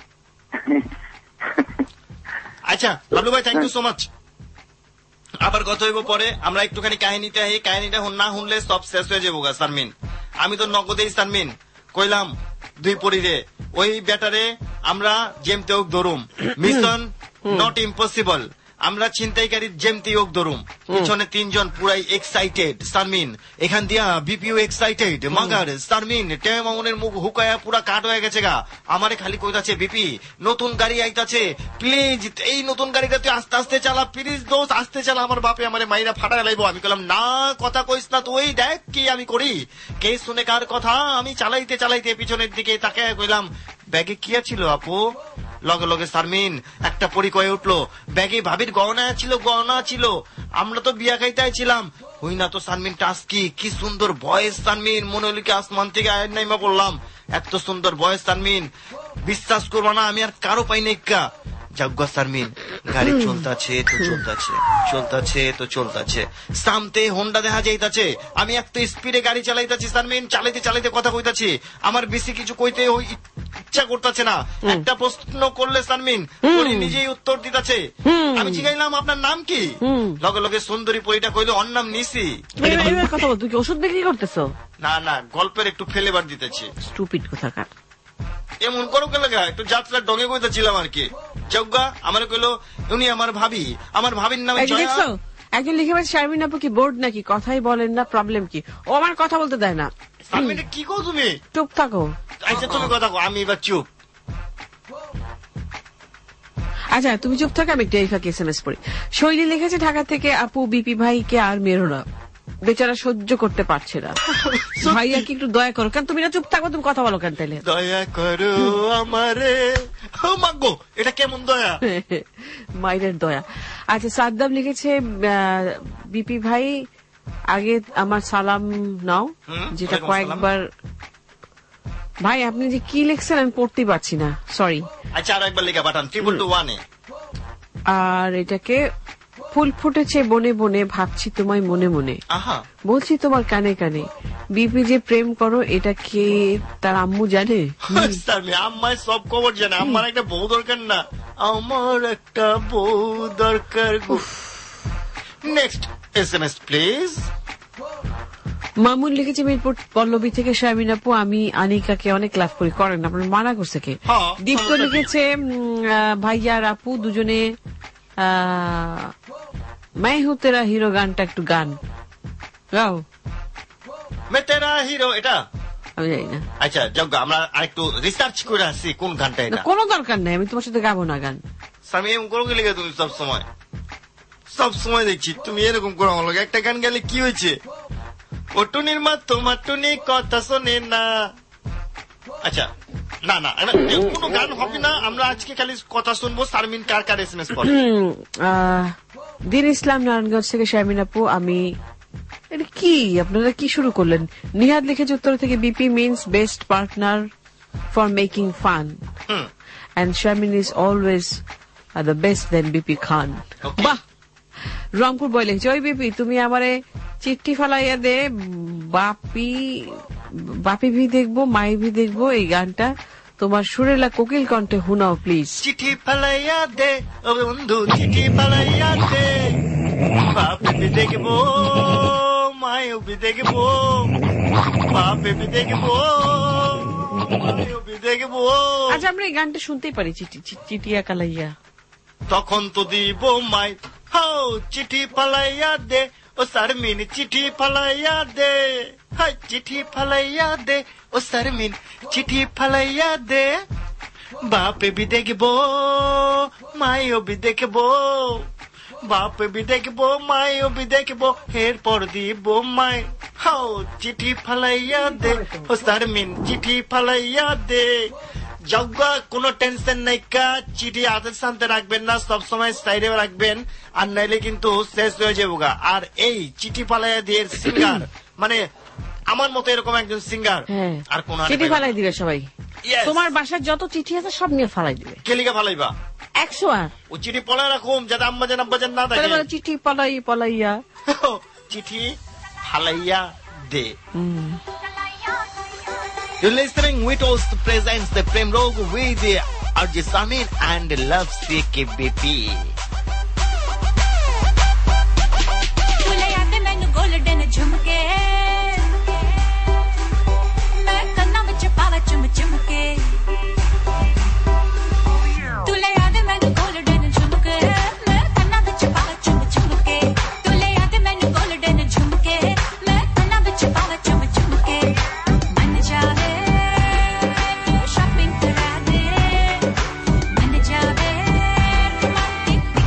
Speaker 4: আচ্ছা লাভলু ভাই থ্যাংক ইউ সো মাচ আবার কথা হইব পরে আমরা একটুখানি কাহিনীতে আহি কাহিনীটা না শুনলে সব শেষ হয়ে যাবো গা সারমিন আমি তো নগদেই সারমিন কইলাম দুই পরিরে ওই ব্যাটারে আমরা যেমতে হোক ধরুম মিশন নট ইম্পসিবল আমরা ছিনতাইকারী যেমতে হোক ধরুম পিছনে তিনজন পুরাই এক্সাইটেড সারমিন এখান দিয়া বিপিও এক্সাইটেড মাগার সারমিন টেমাউনের মুখ হুকায়া পুরা কাট হয়ে গেছে গা আমারে খালি কইতাছে বিপি নতুন গাড়ি আইতাছে প্লিজ এই নতুন গাড়িটা তুই আস্তে আস্তে চালা প্লিজ দোস্ত আস্তে চালা আমার বাপে আমারে মাইরা ফাটা লাইবো আমি কইলাম না কথা কইস না তুই দেখ কি আমি করি কে শুনে কার কথা আমি চালাইতে চালাইতে পিছনের দিকে তাকে কইলাম ব্যাগে কি ছিল আপু লগে লগে শারমিন একটা পরি কয়ে উঠলো, ব্যাগে ভাবির গহনা ছিল গহনা ছিল, আমরা তো বিয়া খাইতে ছিলাম। হই না তো শারমিন টাস্কি, কি সুন্দর বয়স শারমিন, মনে হলো কি আসমান থেকে আয়ের নাইমা পড়লাম, এত সুন্দর বয়স শারমিন, বিশ্বাস করবা না আমি আর কারো পাই নাই কা। যাগ্গা শারমিন, গাড়ি চলতেছে তো চলতেছে, চলতেছে তো চলতেছে, সামতে হোন্ডা দেখা যাইতাছে, আমি এত স্পিডে গাড়ি চালাইতাছি শারমিন, চালাইতে চালাইতে কথা কইতাছি, আমার বেশি কিছু কইতে ইচ্ছা করতেছে না। একটা প্রশ্ন করলে শারমিন পরি নিজেই উত্তর দিতাছে। আমি জিজ্ঞাইলাম আপনার নাম কি, লগে লগে সুন্দরী পরিটা কইলো ওর নাম নিসি।
Speaker 3: কথা বল, তুই কি ওষুধ বিক্রি করতেছো?
Speaker 4: না না, গল্পের একটু ফ্লেভার দিতেছি।
Speaker 3: স্টুপিড কোথাকার,
Speaker 4: এমন করো কে লাগা, একটু যাত্রার ডগে কইতাছিলাম আর কি। যজ্ঞা আমার কইলো উনি আমার ভাবি, আমার ভাবির নামে
Speaker 3: দেখছো একজন লিখে বলছে শারমিন আপু কি বোর্ড নাকি, কথাই বলেন না, প্রবলেম কি? ও আমার কথা বলতে দেয় না।
Speaker 4: শারমিন কি কও তুমি?
Speaker 3: চুপ থাকো।
Speaker 4: আচ্ছা তুমি কথা কও, আমি এবার চুপ।
Speaker 3: আচ্ছা তুমি চুপ থাকো, আমি একটা এইফাকে এসএমএস পড়ি। শৈলী লিখেছে ঢাকা থেকে, আপু বিপি ভাইকে আর মেরো না, বেচারা সহ্য করতে পারছে না, ভাইয়া কি একটু দয়া করো। কেন তুমি না চুপ থাকো, তুমি কথা বলো কেন তাইলে?
Speaker 4: দয়া করো আমারে। ও মাগো, এটা কেমন দয়া?
Speaker 3: মাইরের দয়া। আচ্ছা সাদ্দাম লিখেছে বিপি ভাই আগে আমার সালাম নাও, যেটা কয়েকবার। ভাই আপনি যে কি লিখছেন আমি পড়তে পারছি না, সরি।
Speaker 4: আচ্ছা আর একবার লেখা পাঠান ট্রিপল টু ওয়ানে।
Speaker 3: আর এটাকে ফুল ফুটেছে বনে বনে, ভাবছি তোমায় মনে মনে, বলছি তোমার কানে কানে, বিপি যে প্রেম করো এটা কে তার আম্মু জানে?
Speaker 4: আম্মায় সব খবর জানে, আমার একটা বউ দরকার না, আমার একটা বউ দরকার। Next SMS please.
Speaker 3: মামুন লিখেছে মিরপুর পল্লবী থেকে, শারমিন আপু আমি আনিকাকে অনেক লাভ করি, করেন আপনার মানা করছে কে? দীপ্ত লিখেছে ভাইয়া আর আপু দুজনে मैं हूँ तेरा হিরো গানটা একটু গান গাও।
Speaker 4: मैं तेरा হিরো এটা
Speaker 3: আমি জানি না।
Speaker 4: আচ্ছা যাও, আমরা আরেকটু রিসার্চ করে আসি কোন গানটা এটা।
Speaker 3: কোনো দরকার নেই, আমি তোমার সাথে গাবো না গান।
Speaker 4: আমি এরকম করো গেলে তুমি সব সময় সব সময় দেখছি তুমি এরকম করো আমার লগে। একটা গান গেলে কি হয়েছে, ওটুনির মা তোমার টুনি কথা শোনে না। আচ্ছা না না কোনো গান হবে না, আমরা আজকে খালি কথা শুনবো। শারমিন কার কার এসএমএস পড়ে?
Speaker 3: দিন ইসলাম নারায়ণগঞ্জ থেকে, শারমিন আপু আমি, এটা কি আপনারা কি শুরু করলেন? নিহাদ লিখেছে উত্তর থেকে, BP means best partner for making fun and Sharmin is always the best then BP Khan. বাহ। রংপুর বয় লিখেছে, ওই বিপি তুমি আমারে চিঠি ফালাইয়া দে, বাপি বাপি ভি দেখবো মাই ভি দেখবো, এই গানটা তোমার সুরেলা কোকিল কণ্ঠে হুনাও প্লিজ।
Speaker 4: চিঠি ফালাইয়া দে ও বন্ধু, চিঠি ফালাইয়া দে, বাপি ভি দেখবো মাইও ভি দেখবো, বাপি ভি দেখবো মাইও ভি দেখবো।
Speaker 3: আচ্ছা আমরা এই গানটা শুনতেই পারি, চিঠি চিঠিয়া কালাইয়া।
Speaker 4: তখন তো দিব মাই, হাও চিঠি ফালাইয়া দে ও শারমিন, চিঠি ফালাইয়া দে, হাই চিঠি ফালাইয়া দে ও শারমিন, চিঠি ফালাইয়া দে, বাপে ভি দেখবো মাইও ভি দেখবো, বাপে ভি দেখবো মাইও ভি দেখবো, এরপর দিব মাই, হাও চিঠি ফালাইয়া দে ও শারমিন, চিঠি ফালাইয়া দে। যজ্ঞা কোনো টেনশন নাই কা, চিঠি হাতের সামনে রাখবেন না, সবসময় সাইডে রাখবেন, আর নাইলে কিন্তু শেষ হয়ে যাবো। আর এই চিঠি পালাইয়া দিয়ে সিঙ্গার মানে আমার মতো এরকম একজন সিঙ্গার আর কোন
Speaker 3: চিঠি ফালাই দিবে সবাই। তোমার বাসায় যত চিঠি আছে সব নিয়ে ফালাই দিবে।
Speaker 4: কেলিকা ফালাইবা
Speaker 3: একশো আর
Speaker 4: ও চিঠি পলাই রাখুম যাতে আম্মা জান আব্বা জান না থাকে।
Speaker 3: চিঠি পালাই পালাইয়া
Speaker 4: চিঠি ফালাইয়া দে। You're listening with us presents the Prem Rog with R J Samin and Love Sick B P.
Speaker 13: तुले याद मैनू गोल्डन झुमके, मैं कन्ना विच पावा चुम चुमके, तुले याद मैनू गोल्डन झुमके, मैं कन्ना विच पावा चुम चुमके, तुले याद मैनू गोल्डन झुमके, मैं कन्ना विच पावा चुम चुमके, मन जावे शॉपिंग करा दे, मन जावे रोमांटिक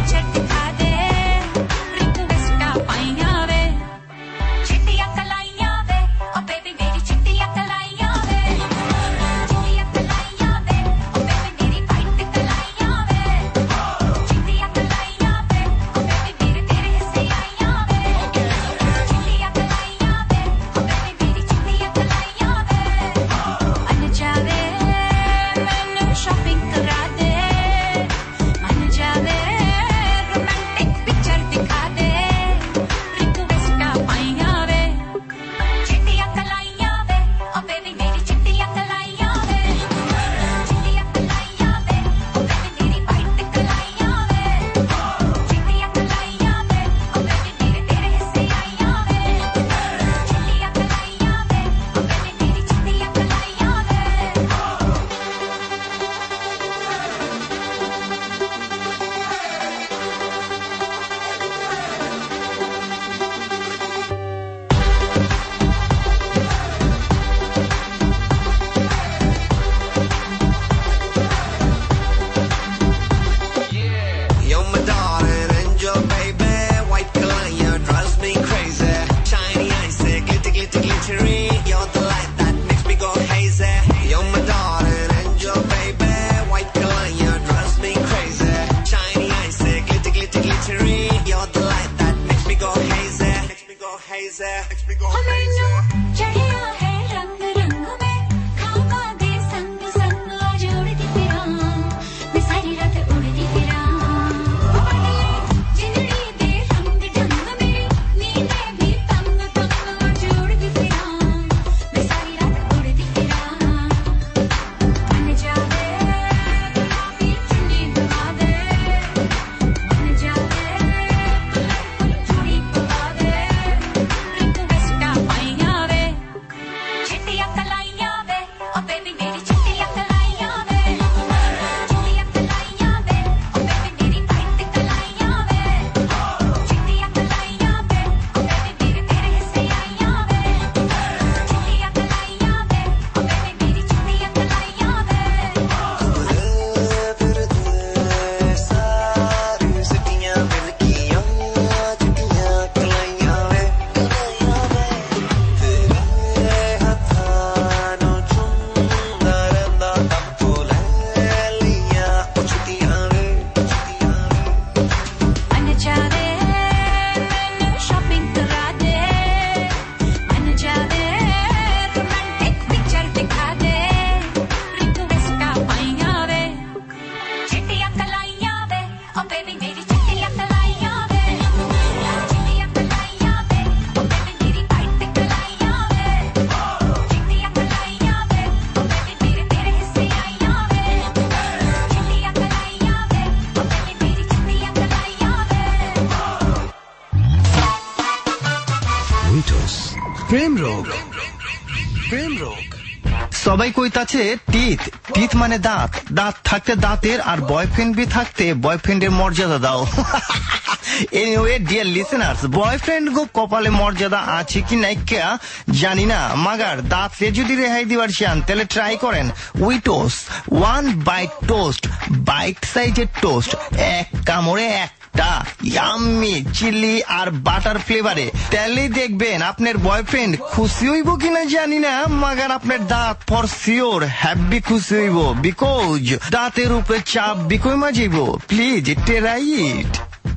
Speaker 10: প্রেম রোগ প্রেম রোগ
Speaker 14: সবাই কইতাছে টিথ টিথ মানে দাঁত দাঁত থাকতে দাঁতের আর বয়ফ্রেন্ড বি থাকতে বয়ফ্রেন্ডের মর্যাদা দাও এনিওয়ে ডিয়ার লিসেনার্স বয়ফ্রেন্ড গো কপালে মর্যাদা আছে কি নাই কে জানি না মাগার দাঁতে যদি রেহাই দিবার চান তাহলে ট্রাই করেন উইটোস ওয়ান বাইট টোস্ট বাইট সাইজের টোস্ট এক কামড়ে এক ইয়াম্মি চিলি আর বাটার ফ্লেভারে তাহলেই দেখবেন আপনার বয়ফ্রেন্ড খুশি হইব কিনা জানি না মাগার আপনার দাঁত ফর শিওর হ্যাপি খুশি হইব বিকজ দাঁতের উপরে চাপ বিকই মাজিব প্লিজ ট্রাই ইট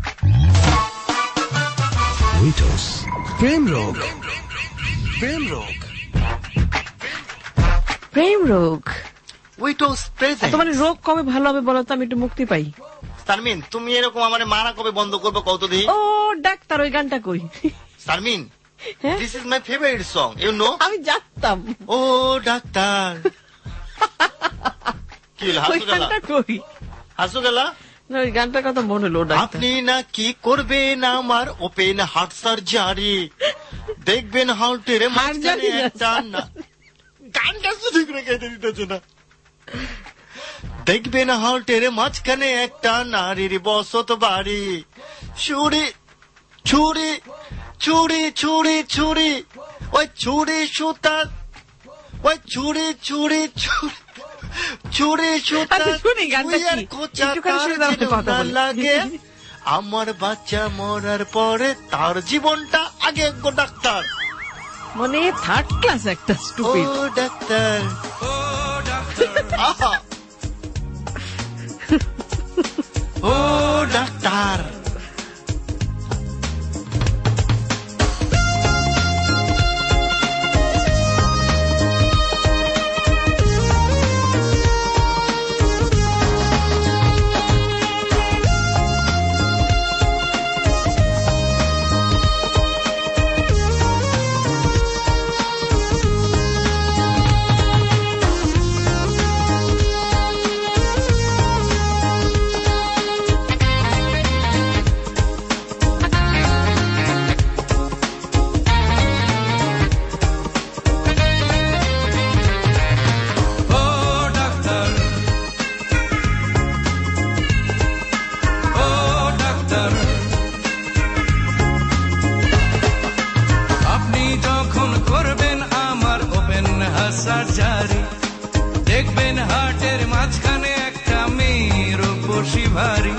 Speaker 10: উইটোস প্রেম রোগ প্রেম রোগ
Speaker 3: প্রেম রোগ
Speaker 4: উইটোস প্রেজেন্ট
Speaker 3: তোমার রোগ কবে ভালো হবে বলো তো আমি একটু মুক্তি পাই
Speaker 4: সারমিন তুমি এরকম আমার মারা কবে বন্ধ করবে কত দিই
Speaker 3: ও ডাক্তার ওই গানটা কই
Speaker 4: Sharmin this is my favourite song you know
Speaker 3: আমি জানতাম
Speaker 4: ও ডাক্তার কি হাসু গেলা
Speaker 3: কই
Speaker 4: হাসু গেলা
Speaker 3: না ওই গানটার কথা মনে হলো ডাক্তার
Speaker 4: আপনি না কি করবেন আমার ওপেন হার্ট সার্জারি দেখবেন হার্টের মাঝখানে একটা না গানটা শুধু করে কেটে দিতেছ না দেখবেন হার্টের মাঝখানে একটা নারীর বসত বাড়ি ছুরি ছুরি ছুরি ছুরি ছুরি ওই ছুরি সুতা ওই ছুরি ছুরি ছুরি ছুরি সুতা লাগে আমার বাচ্চা মরার পরে তার জীবনটা আগে গো ডাক্তার
Speaker 3: মানে থার্ড ক্লাস একটা স্টুপিড
Speaker 4: ও ডাক্তার ও ডাক্তার ও ডাক্তার
Speaker 7: সার্জারি দেখবেন হার্টের মাঝখানে একটা মেয়ের বসি ভারী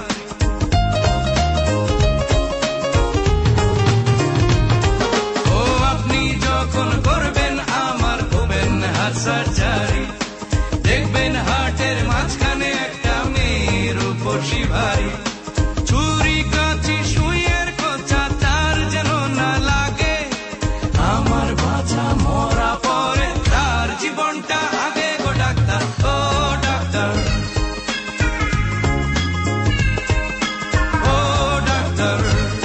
Speaker 7: ও আপনি যখন করবেন আমার ওপেন হার্ট সার্জারি দেখবেন হার্টের মাঝখানে একটা মেয়ের বসি ভারী ছুরি কাঁচি সুইয়ের কোচা তার যেন না লাগে আমার বাচ্চা মরা পরে তার জীবনটা আগে গো ডাক্তার ও ডাক্তার ও ডাক্তার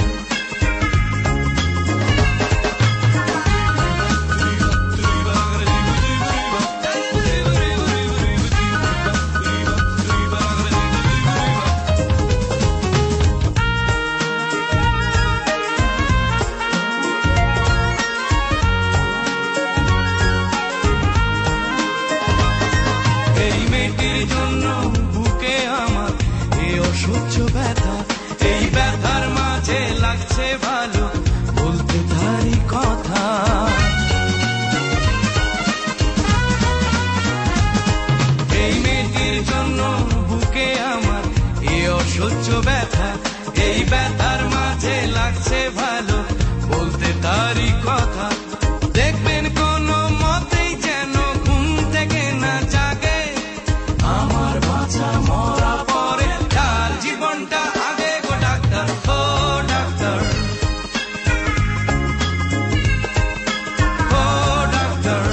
Speaker 7: এই ব্যথার মাঝে লাগছে ভালো বলতে তারি কথা এই মেয়েটির জন্য বুকে আমার এই অসহ্য ব্যথা এই ব্যথার মাঝে লাগছে ভালো বলতে তারি কথা দেখবেন কোনো মতেই যেন ঘুম থেকে না জাগে আমার বাচ্চা মরা পরে তার জীবনটা আগে গো ডাক্তার ও ডাক্তার ও ডাক্তার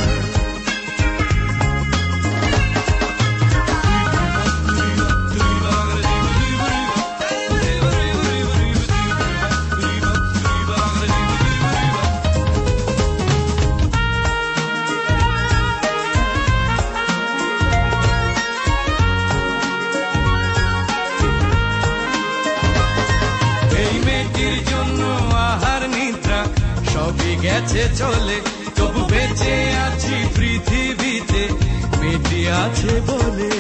Speaker 7: এই মেয়েটির জন্য আহার নিদ্রা সবই গেছে চলে
Speaker 11: তবু বেঁচে আছি পৃথিবীতে মেয়েটি আছে বলে।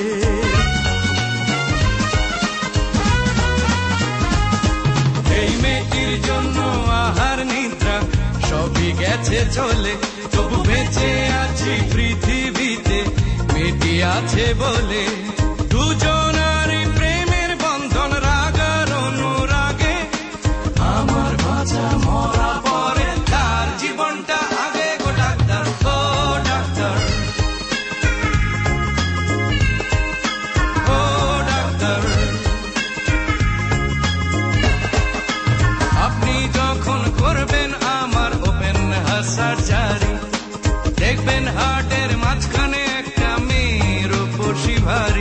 Speaker 11: এই মেয়েটির জন্য আহার নিদ্রা সবই গেছে চলে, তবু বেঁচে আছি পৃথিবীতে মেয়েটি আছে বলে। দুজনারই প্রেমের বন্ধন রাগার অনুরাগে, আমার বাঁচা মরা পরে তার জীবনটা আগে গো ডাক্তার, ও ডাক্তার, ও ডাক্তার। আপনি যখন করবেন আমার ওপেন হার্ট সার্জারি, দেখবেন হার্টের মাঝখানে একটা মেয়ের উপসি ভারী।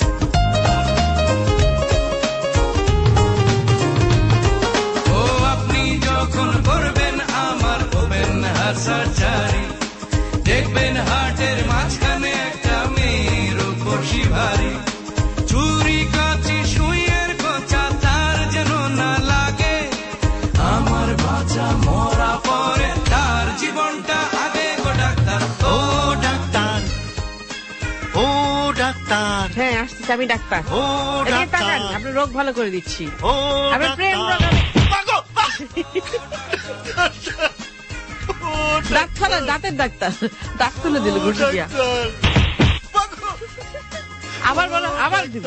Speaker 11: ও আপনি যখন করবেন আমার ওপেন হার্ট সার্জারি, দেখবেন হার্টের মাঝখানে একটা মেয়ের উপসি ভারী। চুরি কাচি সুইয়ের কোচা তার যেন না লাগে, আমার বাঁচা মরা পরে তার জীবনটা আগে গো ডাক্তার, ও ডাক্তার,
Speaker 4: ও ডাক্তার।
Speaker 3: হ্যাঁ আসতেছি আমি ডাক্তার।
Speaker 4: ও
Speaker 3: এদিকে
Speaker 4: ডাক্তার।
Speaker 3: তাকান, আপনার রোগ ভালো করে দিচ্ছি।
Speaker 4: ও
Speaker 3: আমি প্রেম রোগ
Speaker 4: ডাক্তার।
Speaker 3: দাঁত ফালা, দাঁতের ডাক্তার, দাঁত তুলে দিল ঘুষি দিয়া। আবার বলো, আবার দিব।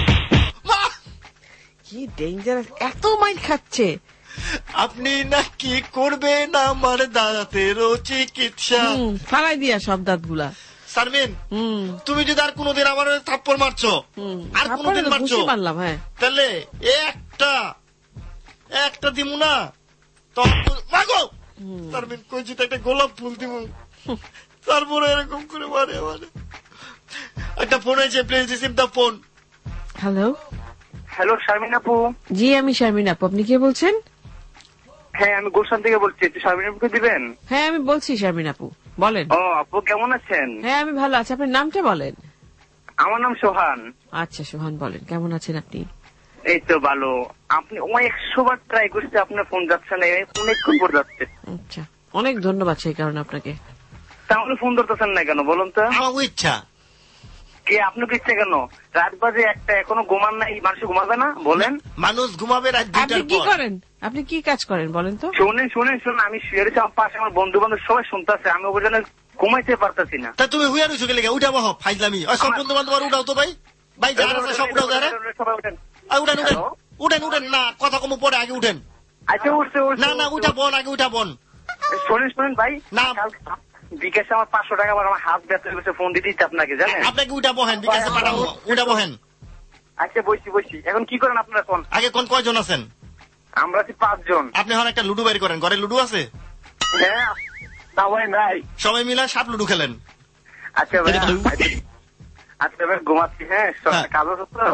Speaker 3: কি ডেঞ্জারাস, এত মাইন্ড খাচ্ছে।
Speaker 4: আপনি নাকি করবেন আমার দাঁতেরও চিকিৎসা।
Speaker 3: হুম, ফালাই দিয়া সব দাঁত গুলা।
Speaker 4: শারমিন, তুমি যদি আর কোনোদিন আমার থাপ্পড় মারছো, আর কোনোদিন মারছো,
Speaker 3: মারলাম, হ্যাঁ,
Speaker 4: তাহলে একটা একটা দিমু না, তখন মাগো শারমিন কইছি তো একটা গোলাপ ফুল দিমু, তারপরে এরকম করে মারে মানে। একটা ফোন আছে, please receive the phone.
Speaker 3: Hello
Speaker 15: hello Sharmin আপু।
Speaker 3: জি আমি শারমিন আপু, আপনি কে বলছেন?
Speaker 15: হ্যাঁ আমি গুলশান থেকে বলছি, একটু শারমিন আপুকে দিবেন?
Speaker 3: হ্যাঁ আমি বলছি শারমিন আপু, বলেন।
Speaker 15: ও আপু কেমন আছেন?
Speaker 3: হ্যাঁ আমি ভালো আছি, আপনার নামটা বলেন।
Speaker 15: আমার নাম সোহান।
Speaker 3: আচ্ছা সোহান, বলেন কেমন আছেন আপনি?
Speaker 15: এই তো ভালো। আপনি ওই একশো বার ট্রাই করছি, আপনার ফোন যাচ্ছে না, অনেকক্ষণ পর যাচ্ছে।
Speaker 3: আচ্ছা অনেক ধন্যবাদ সেই কারণে আপনাকে।
Speaker 15: তাহলে ফোন ধরতেছেন না কেন বলুন তো?
Speaker 4: আমার ইচ্ছা।
Speaker 15: কে আপনাকে ইচ্ছা কেন? রাত বাজে একটা, এখনো ঘুমান নাই, মানুষ ঘুমাবে না বলেন?
Speaker 4: মানুষ ঘুমাবে রাত দুইটার পর।
Speaker 3: আপনি কি করেন? আপনি কি কাজ করেন বলেন তো?
Speaker 15: শুনেন শুনেন শুনেন, আমি শুয়ে রয়েছি, আমার পাশে আমার বন্ধু বান্ধব সবাই শুনতেছে, আমি ওই জন্য ঘুমাইতে পারতেছি না।
Speaker 4: তা তুমি হুইয়া রইছো গেলে উঠা বহ ফাইজলামি। সব বন্ধু বান্ধব উঠাও তো ভাই, ভাই যারা আছে সব উঠাও, যারা
Speaker 15: সবাই উঠেন,
Speaker 4: উঠেন উঠেন উঠেন উঠেন না, কথা কম পরে আগে উঠেন।
Speaker 15: আচ্ছা উঠছে
Speaker 4: না না উঠা বোন, আগে উঠা বোন।
Speaker 15: শোনেন শোনেন ভাই,
Speaker 4: না
Speaker 15: বিকাশে আমার পাঁচশো টাকা, আমার হাত ব্যথা হয়েছে, ফোন দিতে ইচ্ছে আপনাকে জানেন।
Speaker 4: আপনাকে উঠা বহেন, বিকাশে পাঠাবো, উঠা বহেন।
Speaker 15: আচ্ছা বসি বসি, এখন কি করেন আপনারা ফোন?
Speaker 4: আগে কোন কয়জন আছেন?
Speaker 15: আমরা আছি পাঁচজন।
Speaker 4: আপনি এখন একটা লুডু বের করেন, ঘরে লুডু আছে?
Speaker 15: হ্যাঁ সবাই নাই,
Speaker 4: সবাই মিলে সাপ লুডু খেলেন।
Speaker 15: আচ্ছা ভাই, আচ্ছা ভাই ঘুমাচ্ছি, হ্যাঁ কাজ আছে তো।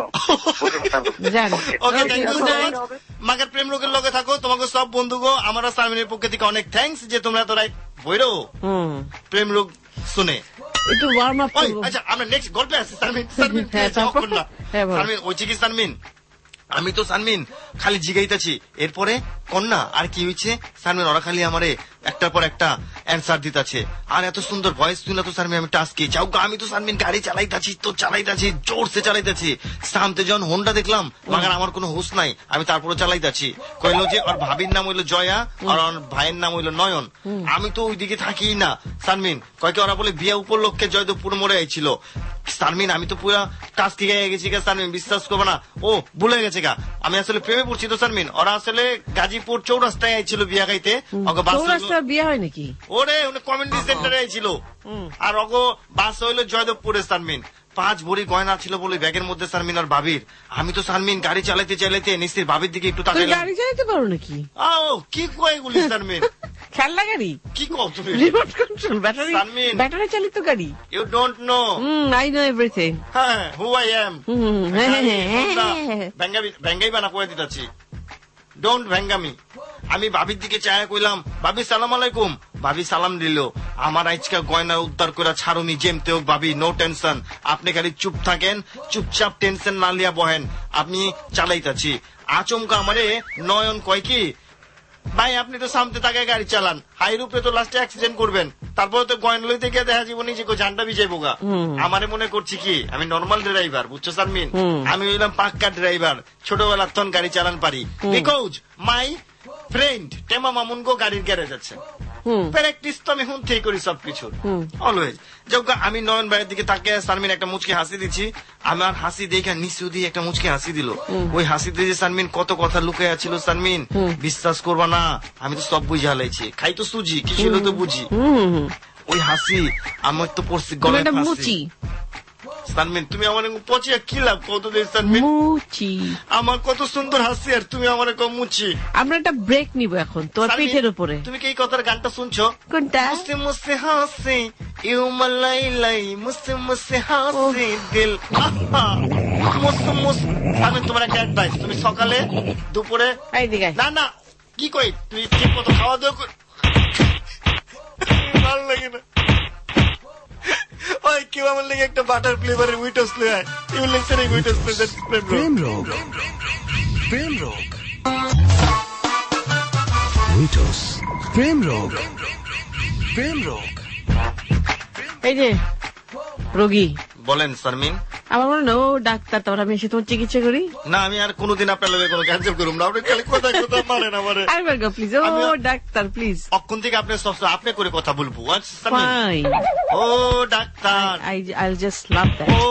Speaker 4: Okay thank you so much. মাগের প্রেম রোগের লগে থাকো, তোমাকে সব বন্ধুগো আমার শারমিনের পক্ষ থেকে অনেক থ্যাঙ্কস যে তোমরা এত রাইট বইরো প্রেম রোগ শুনে।
Speaker 3: একটু ওয়ার্ম আপ করব।
Speaker 4: আচ্ছা আমরা নেক্সট গল্পে আসি। শারমিন শারমিন শারমিন ওই চিকি শারমিন, আমি তো শারমিন খালি জিগাইতেছি, এরপরে কন্যা আর কি হয়েছে শারমিন, ওরা খালি আমারে একটার পর একটা অ্যান্সার দিতেছে। আর এত সুন্দর ভয়েস শুনে তো শারমিন আমি টাস্কি চাও, আমি তো শারমিন গাড়ি চালাইতাছি তো চালাইতাছি, জোরসে চালাইতাছি। সামতে যখন হোন্ডা দেখলাম, মাগার আমার কোনো হুশ নাই, আমি তারপরে চালাইতাছি। কইলো যে ওর ভাবির নাম হইলো জয়া আর ওর ভাইয়ের নাম হইলো নয়ন। আমি তো ওইদিকে থাকি না শারমিন, কয়েকে ওরা বলে বিয়ে উপলক্ষে জয়দেবপুর মোড়ে আইছিল। শারমিন আমি তো পুরা টাস্কি গায়ে গেছি গা শারমিন, বিশ্বাস করবো না, ও ভুলে গেছে গা, আমি আসলে প্রেমে পড়ছি তো শারমিন। ওরা আসলে গাজীপুর চৌরাস্তায় আইছিল বিয়া খাইতে,
Speaker 3: বিয়ে হয় নাকি?
Speaker 4: ওরে কমিউনিটি সেন্টারে আইছিল, আর অগো বাস হইলো জয়দেবপুরে শারমিন। পাঁচ ভরি গয়না ছিল বলে ব্যাগের মধ্যে শারমিন আর ভাবির। আমি তো শারমিন গাড়ি চালাইতে চালাইতে নিশ্চিত ভাবির দিকে একটু তাকাইলাম।
Speaker 3: গাড়ি চালাইতে পারো নাকি?
Speaker 4: আও কি কয় এগুলি শারমিন?
Speaker 3: খেলনা গাড়ি?
Speaker 4: কি কও তুমি?
Speaker 3: Remote control battery, Sharmin battery চালিত গাড়ি।
Speaker 4: You don't know.
Speaker 3: Hmm I know everything.
Speaker 4: হ্যাঁ হু আই এম। ভেঙ্গাবি ভেঙ্গাই বানা কয়ে দিতাছি, ডোন্ট ভেঙ্গামি। আমি ভাবির দিকে চায়া কইলাম, ভাবি সালাম আলাইকুম। ভাবি সালাম দিল। আমার আজকে গয়না উদ্ধার করে ছাড়ুনি যেমতে হোক ভাবি, নো টেনশন। আপনি খালি চুপ থাকেন, চুপচাপ টেনশন না লিয়া বহেন, আপনি চালাইতাছি। আচমকা আমারে নয়ন কয় কি, ভাই আপনি তো সামনে তাকে গাড়ি চালান, হাইর উপরে তো লাস্টে অ্যাক্সিডেন্ট করবেন, তারপরে তো গয়ন লইতে গিয়ে দেখা জীবন নিজে জানটা বিজয় বোগা। আমারে মনে করছি কি আমি নর্মাল ড্রাইভার, বুঝছো শারমিন? আমি হইলাম পাক্কা ড্রাইভার, ছোটবেলার তখন গাড়ি চালান পারি। বিকজ মাই ফ্রেন্ড টেমা মামুন গো গাড়ির গ্যারেজ আছে, প্র্যাকটিস তো আমি হুন থেকে করি সবকিছুর অলওয়েজ। যখন আমি নয়ন ভাইয়ের দিকে তাকে শারমিন একটা মুচকি হাসি দিচ্ছি, আমার হাসি দেখে নিচু দিয়ে একটা মুচকি হাসি দিল। ওই হাসিতে যে শারমিন কত কথা লুকিয়ে ছিল শারমিন, বিশ্বাস করবা না, আমি তো সব বুঝে হালাইছি। খাই তো সুজি, কি ছিল তো বুঝি। ওই হাসি আমার তো পড়ছি গলায় ফাঁসি। শারমিন তুমি আমার পচিয়া কি লাভ কত দিন শারমিন? মুচি আমার কত সুন্দর হাসি, আর তুমি আমার কম মুচি।
Speaker 3: আমরা একটা ব্রেক নিব এখন তোর পিঠের উপরে।
Speaker 4: তুমি কি এই কথার গানটা শুনছো? কোনটা? মুসে মুসে হাসি ইউ মালাই লাই, মুসে মুসে হাসি দিল মুসে মুসে। শারমিন তোমার একটা অ্যাডভাইস, তুমি সকালে দুপুরে না না কি কই তুই ঠিক মতো খাওয়া দাওয়া কর, ভালো লাগে না। ওই কেউ আমার লেগে একটা বাটার ফ্লেভারের উইটস লয়ে আয়, ইউ লিসেন এই উইটস প্রেজেন্ট প্রেম রোগ প্রেম রোগ
Speaker 10: উইটস প্রেম রোগ প্রেম রোগ।
Speaker 3: এই যে রোগী
Speaker 4: বলেন শারমিন।
Speaker 3: আমার মনে হয় ও ডাক্তার, তারপর আমি এসে তোমার চিকিৎসা করি না।
Speaker 4: আমি আর কোনোদিন আপনার লগে কোনো ক্যান্সেল করুম না, আপনি খালি কথা কথা মারেন আমারে।
Speaker 3: আইবার গো প্লিজ, ও ডাক্তার প্লিজ।
Speaker 4: অক্ষণ থেকে আপনি সব আপনি করে কথা বলবো। ফাইন ও ডাক্তার,
Speaker 3: I I just love that.
Speaker 4: ও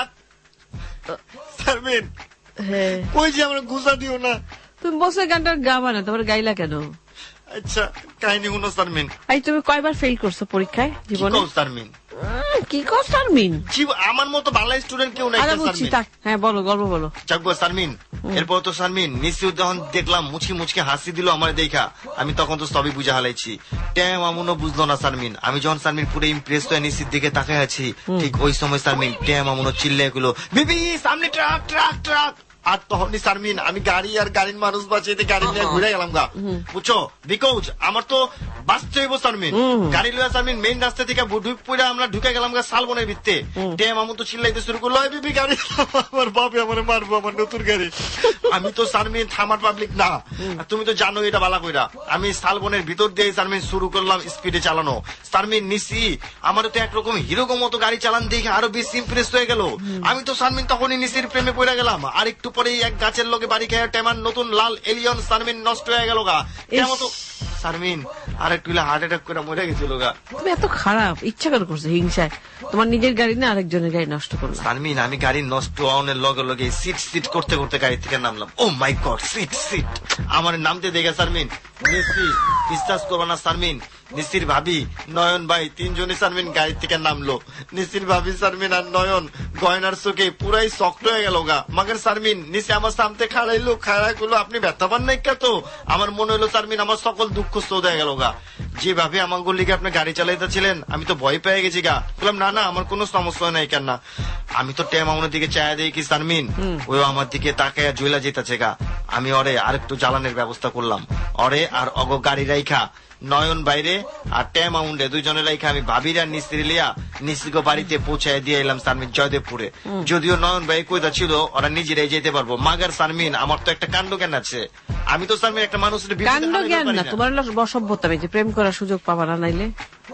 Speaker 4: ডাক্তার শারমিন, হ্যাঁ ওই যে আমরা গুজা দিও না।
Speaker 3: তুমি বসে গানটা গাবা না, তোমার গাইলা কেন?
Speaker 4: আচ্ছা কাহিনী শুনো শারমিন।
Speaker 3: আই তুমি কয়বার ফেল করছো পরীক্ষায় জীবনে?
Speaker 4: শারমিন
Speaker 3: কি কর শারমিন?
Speaker 4: আমার মতো ভালো স্টুডেন্ট কেউ নাই শারমিন।
Speaker 3: হ্যাঁ বলো, গল্প বলো।
Speaker 4: চাকবো শারমিন। এরপর তো শারমিন নিশ্চয় যখন দেখলাম মুচকি মুচকি হাসি দিল আমার দেখা, আমি তখন তো সবই বুঝা হালাইছি। ট্যাম আমুনও বুঝলো না শারমিন। আমি যখন শারমিন পুরো ইমপ্রেস হয়ে নিশ্চিত দিকে তাকাই আছি, ঠিক ওই সময় শারমিন ট্যাম আমুনও চিল্লে গুলো, বিবি সামনে ট্রাক ট্রাক ট্রাক। আর তখনই শারমিন আমি গাড়ি আর গাড়ির মানুষ বাঁচিয়ে গাড়ি নিয়ে ঘুরে গেলাম গা, বুঝছো? বিকজ আমার তো বাঁচতে হইব শারমিন। গাড়ি লইয়া শারমিন মেইন রাস্তা থেকে পড়ে আমরা ঢুকে গেলাম গা শালবনের ভিত্তে। ট্যাম আমু তো চিল্লাইতে শুরু করলো, বিবি গাড়ি, আমার বাপে আমার মারবো, আমার নতুন গাড়ি। আমি তো শারমিন থামার পাবলিক না, তুমি তো জানো এটা বালা কইরা। আমি শালবনের ভিতর দিয়ে শারমিন শুরু করলাম স্পিডে চালানো। শারমিন নিসি আমার তো একরকম হিরোগো মতো গাড়ি চালান দেখে আরো বেশি ইমপ্রেস হয়ে গেল। আমি তো শারমিন তখনই নিসির প্রেমে পড়ে গেলাম। আর একটু পরে এক গাছের লোকে বাড়ি খেয়ে টেমার নতুন লাল এলিয়ন শারমিন নষ্ট হয়ে গেল গা। কেমন তো শারমিন আর একটু হার্ট অ্যাটাক করে মরে গেছিল গা। তুমি
Speaker 3: এত খারাপ ইচ্ছা করে করছো হিংসায়, তোমার নিজের গাড়ি না আরেকজনের গাড়ি নষ্ট করলো।
Speaker 4: শারমিন আমি গাড়ি নষ্ট হওয়ার লগে লগে সিট সিট করতে করতে গাড়ি থেকে নামলাম। Oh my god, seat seat আমার নামতে দেখে শারমিন নিসি বিশ্বাস করবো না শারমিন, নিসির ভাবি নয়ন ভাই তিনজনই শারমিন গাড়ি থেকে নামলো। নিসির ভাবি শারমিন আর নয়ন গয়নার চোখে পুরাই শক্ত হয়ে গেল গা। মাগের শারমিন নিসি আমার সামনে খাড়াইলো, খাড়া করলো, আপনি ব্যথা পান নাই কে? তো আমার মনে হলো শারমিন আমার সকল দুঃখ শোধ হয়ে গেল গা। যেভাবে আমার গলিকে আপনি গাড়ি চালাইতেছিলেন আমি তো ভয় পেয়ে গেছি গা। বললাম না না আমার কোনো সমস্যা নাই কেন না। আমি তো টেম আমার দিকে চায়া দিই কি শারমিন, ওই আমার দিকে তাকাইয়া জুইলা যেতেছে গা। আমি ওরে আরেকটু জ্বালানের ব্যবস্থা করলাম। ওরে আর অগ গাড়ি রাইখা নয়ন বাইরে আর ট্যাম আউন্ডে দুইজনের রাইখা আমি ভাবির আর নিস্ত্রি লিয়া নিশ্চিত বাড়িতে পৌঁছায় দিয়ে এলাম শারমিন জয়দেবপুরে। যদিও নয়ন ভাই কইতা ছিল ওরা নিজেরাই যেতে পারবো। মাগার শারমিন আমার তো একটা কাণ্ড জ্ঞান আছে। আমি তো শারমিন একটা মানুষের
Speaker 3: কাণ্ড জ্ঞান না, তোমার অসভ্যতা যে প্রেম করার সুযোগ পাবা না নাইলে।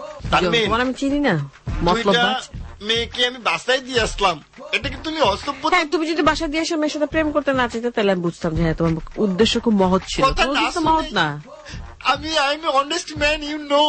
Speaker 3: তোমার আমি চিনি না মতলব
Speaker 4: মেয়েকে আমি বাসায় দিয়ে আসলাম, এটা কি তুমি অসভ্য?
Speaker 3: হ্যাঁ তুমি যদি বাসায় দিয়ে এসে মেয়ের সাথে প্রেম করতে না চাইতে তাহলে আমি বুঝতাম যে হ্যাঁ তোমার উদ্দেশ্য খুব মহৎ ছিল। মহৎ না,
Speaker 4: আমি I am honest man, you know.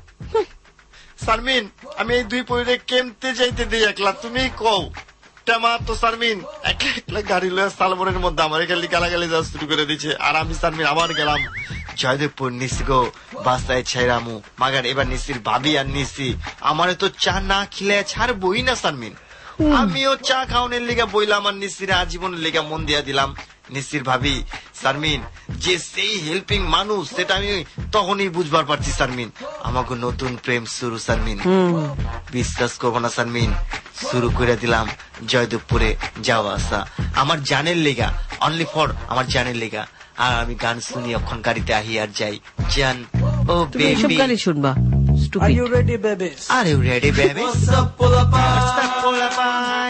Speaker 4: Sharmin আমি এই দুই পরিরে কেমতে যাইতে দিই একলা, তুমি কও। টেমা তো শারমিন একলা একলা গাড়ি লয়ে সালমনের মধ্যে আমার খালি গালাগালি যাওয়া শুরু করে দিচ্ছে। আর আমি শারমিন আবার গেলাম জয়দেবপুর নিসি গো বাসায় ছেড়ামু। মাগার এবার নিসির ভাবি আর নিসি আমারে তো চা না খিলে ছাড়বই না শারমিন। আমিও চা খাওয়ানোর লিগা বইলাম আর নিসির আজীবনের লিগা মন দিয়া দিলাম। নিসির ভাবি শারমিন যে সেই হেল্পিং মানুষ সেটা আমি তখনই বুঝবার পারছি শারমিন। আমাকে নতুন প্রেম শুরু শারমিন, বিশ্বাস করবো না শারমিন। শুরু করে দিলাম জয়দেবপুরে যাওয়া আসা আমার জানের লেগা, অনলি ফর আমার জানের লেগা। আর আমি গান শুনি অক্ষণ গাড়িতে আহি আর যাই। জান ও বেবি
Speaker 3: গাড়ি শুনবা।
Speaker 7: Are you ready, babies?
Speaker 4: Are you ready, babies?
Speaker 7: What's up, Pulapai?
Speaker 4: What's up, Pulapai?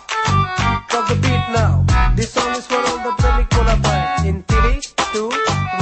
Speaker 7: Drop the beat now. This song is for all the Premi Pulapai. In three, two,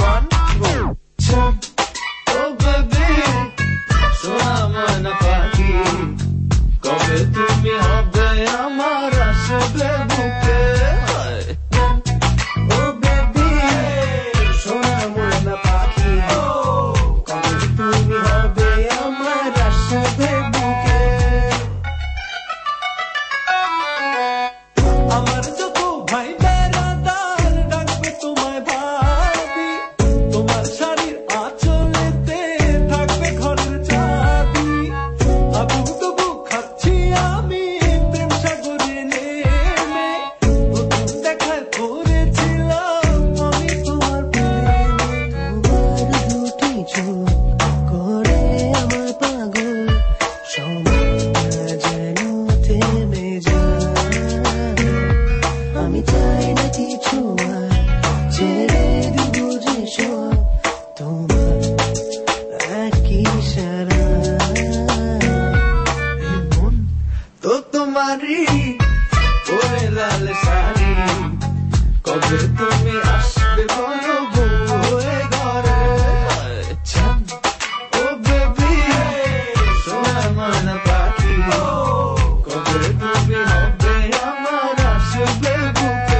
Speaker 7: কবে তুমি আসবে বলো বউ হয়ে ঘরে চাঁদ ও বেবি সোনা ময়না পাখি কবে তুমি হবে আমার আসবে বুকে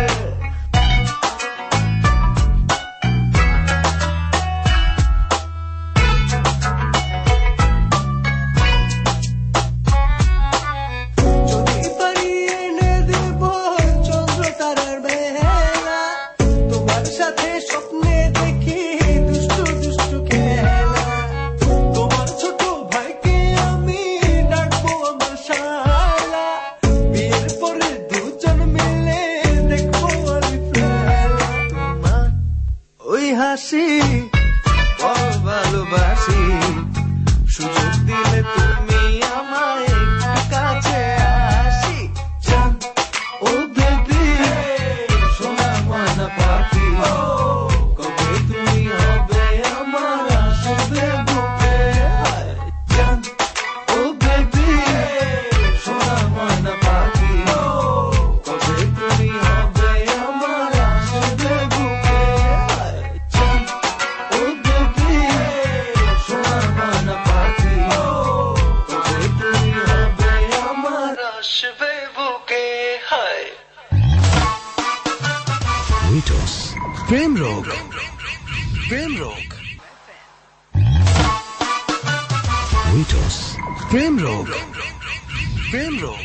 Speaker 7: যদি পারি এনে দেব চন্দ্র তারার বেলা তোমার সাথে স্বপ্নে দেখি দুষ্টু দুষ্টু খেলা তোমার ছোট ভাইকে আমি ডাকবো আমার শালা বিয়ের পরে দুজন মিলে দেখবো আমি ফেলা তোমার ওই হাসি বড় ভালোবাসি সুযোগ দিলে তুমি আমায় একটু কাছে আসি চাঁদ ও বেবি সোনা ময়না পাখি কবে তুমি হবে আমার আসবে বুকে চাঁদ ও বেবি সোনা ময়না পাখি কবে তুমি হবে আমার আসবে বুকে চাঁদ ও বেবি সোনা ময়না পাখি কবে তুমি হবে আমার আসবে বুকে হায়
Speaker 10: উইটস প্রেম রোগ প্রেম রোগ উইটস প্রেম রোগ প্রেম রোগ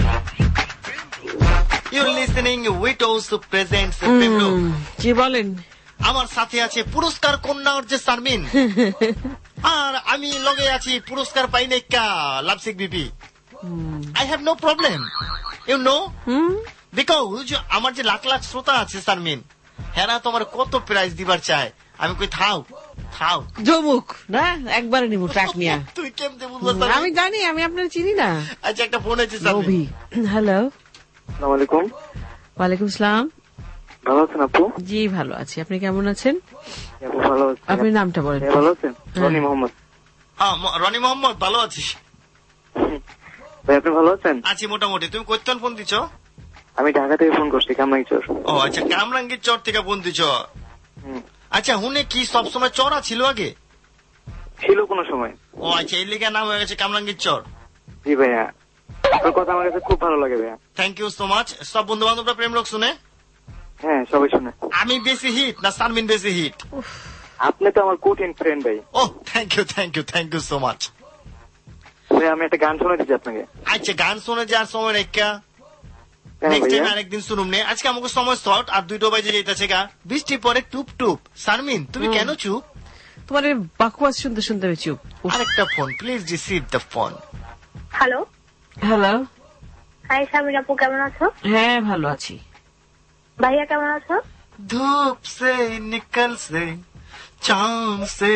Speaker 4: You're listening Witos presents প্রেম রোগ।
Speaker 3: জি বলেন।
Speaker 4: আমার সাথে আছে পুরস্কার কন্যা যে শারমিন আর আমি লগে আছি পুরস্কার পাই নাই কা lovesick BP. I have no problem you know because আমার যে লাখ লাখ শ্রোতা আছে শারমিন হেরা তোমার কত প্রাইজ দিবার চায় আমি কই থাও থাও
Speaker 3: জমুক না একবারে নিব ট্রাক নিয়া।
Speaker 4: তুই কেমতে বুঝবো
Speaker 3: আমি জানি আমি আপনার চিনি না।
Speaker 4: আচ্ছা একটা ফোন আছে শারমিন।
Speaker 3: হ্যালো
Speaker 8: আসসালামু আলাইকুম।
Speaker 3: ওয়ালাইকুম সালাম।
Speaker 8: ভালো আছেন আপু?
Speaker 3: জি ভালো আছি, আপনি কেমন আছেন?
Speaker 8: আপু ভালো আছি।
Speaker 3: আপনার নামটা বলেন।
Speaker 8: ভালো আছেন? রনি মোহাম্মদ।
Speaker 4: হ্যাঁ রনি মোহাম্মদ ভালো আছিস?
Speaker 8: ভাই আপনি ভালো আছেন?
Speaker 4: আছি মোটামুটি। তুমি কোথায় ফোন দিছো?
Speaker 8: আমি ঢাকা থেকে ফোন করছি, কামরাঙ্গীর চর।
Speaker 4: ও আচ্ছা কামরাঙ্গীর চর থেকে ফোন দিছো। আচ্ছা হুনে কি সবসময় চড়া ছিল আগে?
Speaker 8: ছিল কোন সময়।
Speaker 4: ও আচ্ছা এই লিগা নাম হয়ে গেছে কামরাঙ্গীর চর।
Speaker 8: জি ভাইয়া, আপনার কথা আমার কাছে খুব ভালো লাগে ভাইয়া।
Speaker 4: Thank you so much. সব বন্ধু বান্ধবরা প্রেম রোগ শুনে?
Speaker 8: হ্যাঁ সবাই শুনে।
Speaker 4: আমি বেশি হিট না শারমিন বেশি হিট?
Speaker 8: আপনি তো আমার কঠিন ফ্রেন্ড ভাই।
Speaker 4: Oh thank you thank you thank you so much.
Speaker 8: ভাই আমি একটা গান শোনা দিচ্ছি আপনাকে।
Speaker 4: আচ্ছা গান শুনে যার সময় রেখা নেক্সট টাইম আরেকদিন শুনুম নে। আজকে আমাকে সময় শর্ট আর দুইটো বাজে যাইতেছে গা। বৃষ্টি পরে টুপ টুপ। শারমিন তুমি কেন চুপ?
Speaker 3: তোমার বাকওয়াজ শুনতে শুনতে আমি চুপ।
Speaker 4: আরেকটা phone please receive the phone.
Speaker 5: Hello
Speaker 3: hello.
Speaker 5: Hi Sharmin আপু কেমন আছো?
Speaker 3: হ্যাঁ ভালো আছি।
Speaker 5: ভাইয়া কেমন আছো?
Speaker 4: ধূপ সে নিকল সে চাঁদ সে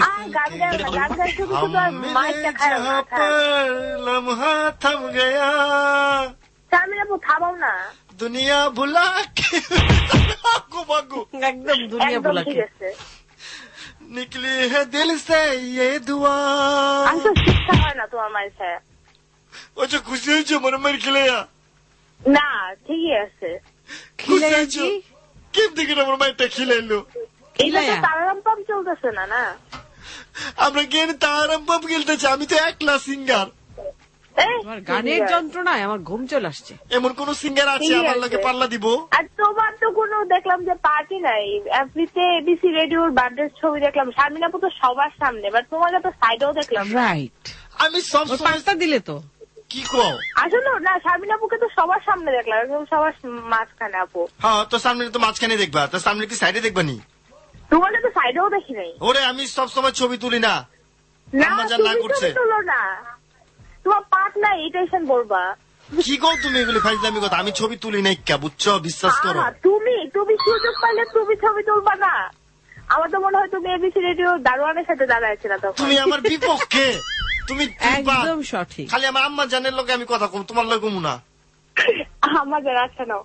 Speaker 4: লম্हा थम गया।
Speaker 5: শারমিন আপু থামাও না।
Speaker 4: দুনিয়া ভুলা के भागो भागो
Speaker 3: একদম দুনিয়া ভুলা के
Speaker 4: निकली है दिल से ये दुआ।
Speaker 5: আমি তো শিক্ষা হয় না তোমার মায়ের ছায়া।
Speaker 4: আচ্ছা খুশি হয়েছো মনে মনে খেলে?
Speaker 5: না ঠিকই আছে।
Speaker 4: খুশি হয়েছো? কেম দেখে আমার মায়েরটা খিলাইলো?
Speaker 5: এটা তো তারারাম পাম্প চলতেছে না না?
Speaker 4: আমরা কেন তারারাম পাম্প খেলতেছি? আমি তো একলা সিঙ্গার।
Speaker 3: গানের যন্ত্রণায় আমার ঘুম চলে আসছে।
Speaker 4: এমন কোন সিঙ্গার আছে আমার লাগে পাল্লা দিব?
Speaker 5: আর তোমার তো কোনো দেখলাম যে পার্টি নাই। এফবিতে এবিসি রেডিওর বার্থডে ছবি দেখলাম। শারমিন আপু তো সবার সামনে, বাট তোমাকে তো সাইডেও দেখলাম।
Speaker 3: রাইট।
Speaker 4: আমি সব
Speaker 3: পাঁচটা দিলে তো
Speaker 4: কি কো?
Speaker 5: আসলে না শারমিন আপুকে তো সবার সামনে দেখলাম, একদম সবার মাঝখানে আপু।
Speaker 4: হ্যাঁ তো সামনে তো মাঝখানে দেখবা, তো সামনে কি সাইডে দেখবা নি?
Speaker 5: তোমাকে তো সাইডেও দেখি নাই।
Speaker 4: ওরে আমি সব সময় ছবি তুলি না।
Speaker 5: না তুমি ছবি তুলো না, তোমার পার্ট নাই এটাই সেন বলবা।
Speaker 4: কি কও তুমি এগুলো ফাইজলামি কথা? আমি ছবি তুলি নাই কা, বুঝছো? বিশ্বাস করো।
Speaker 5: তুমি তুমি সুযোগ পাইলে তুমি ছবি তুলবা না? আমার তো মনে হয় তুমি এবিসি রেডিও দারোয়ানের সাথে দাঁড়াইছিল তখন।
Speaker 4: তুমি আমার বিপক্ষে। তুমি
Speaker 3: একদম সঠিক।
Speaker 4: খালি আমার আম্মা জানের লোকে আমি কথা কম, তোমার লোক কমু না।
Speaker 5: আম্মা জান আছে না?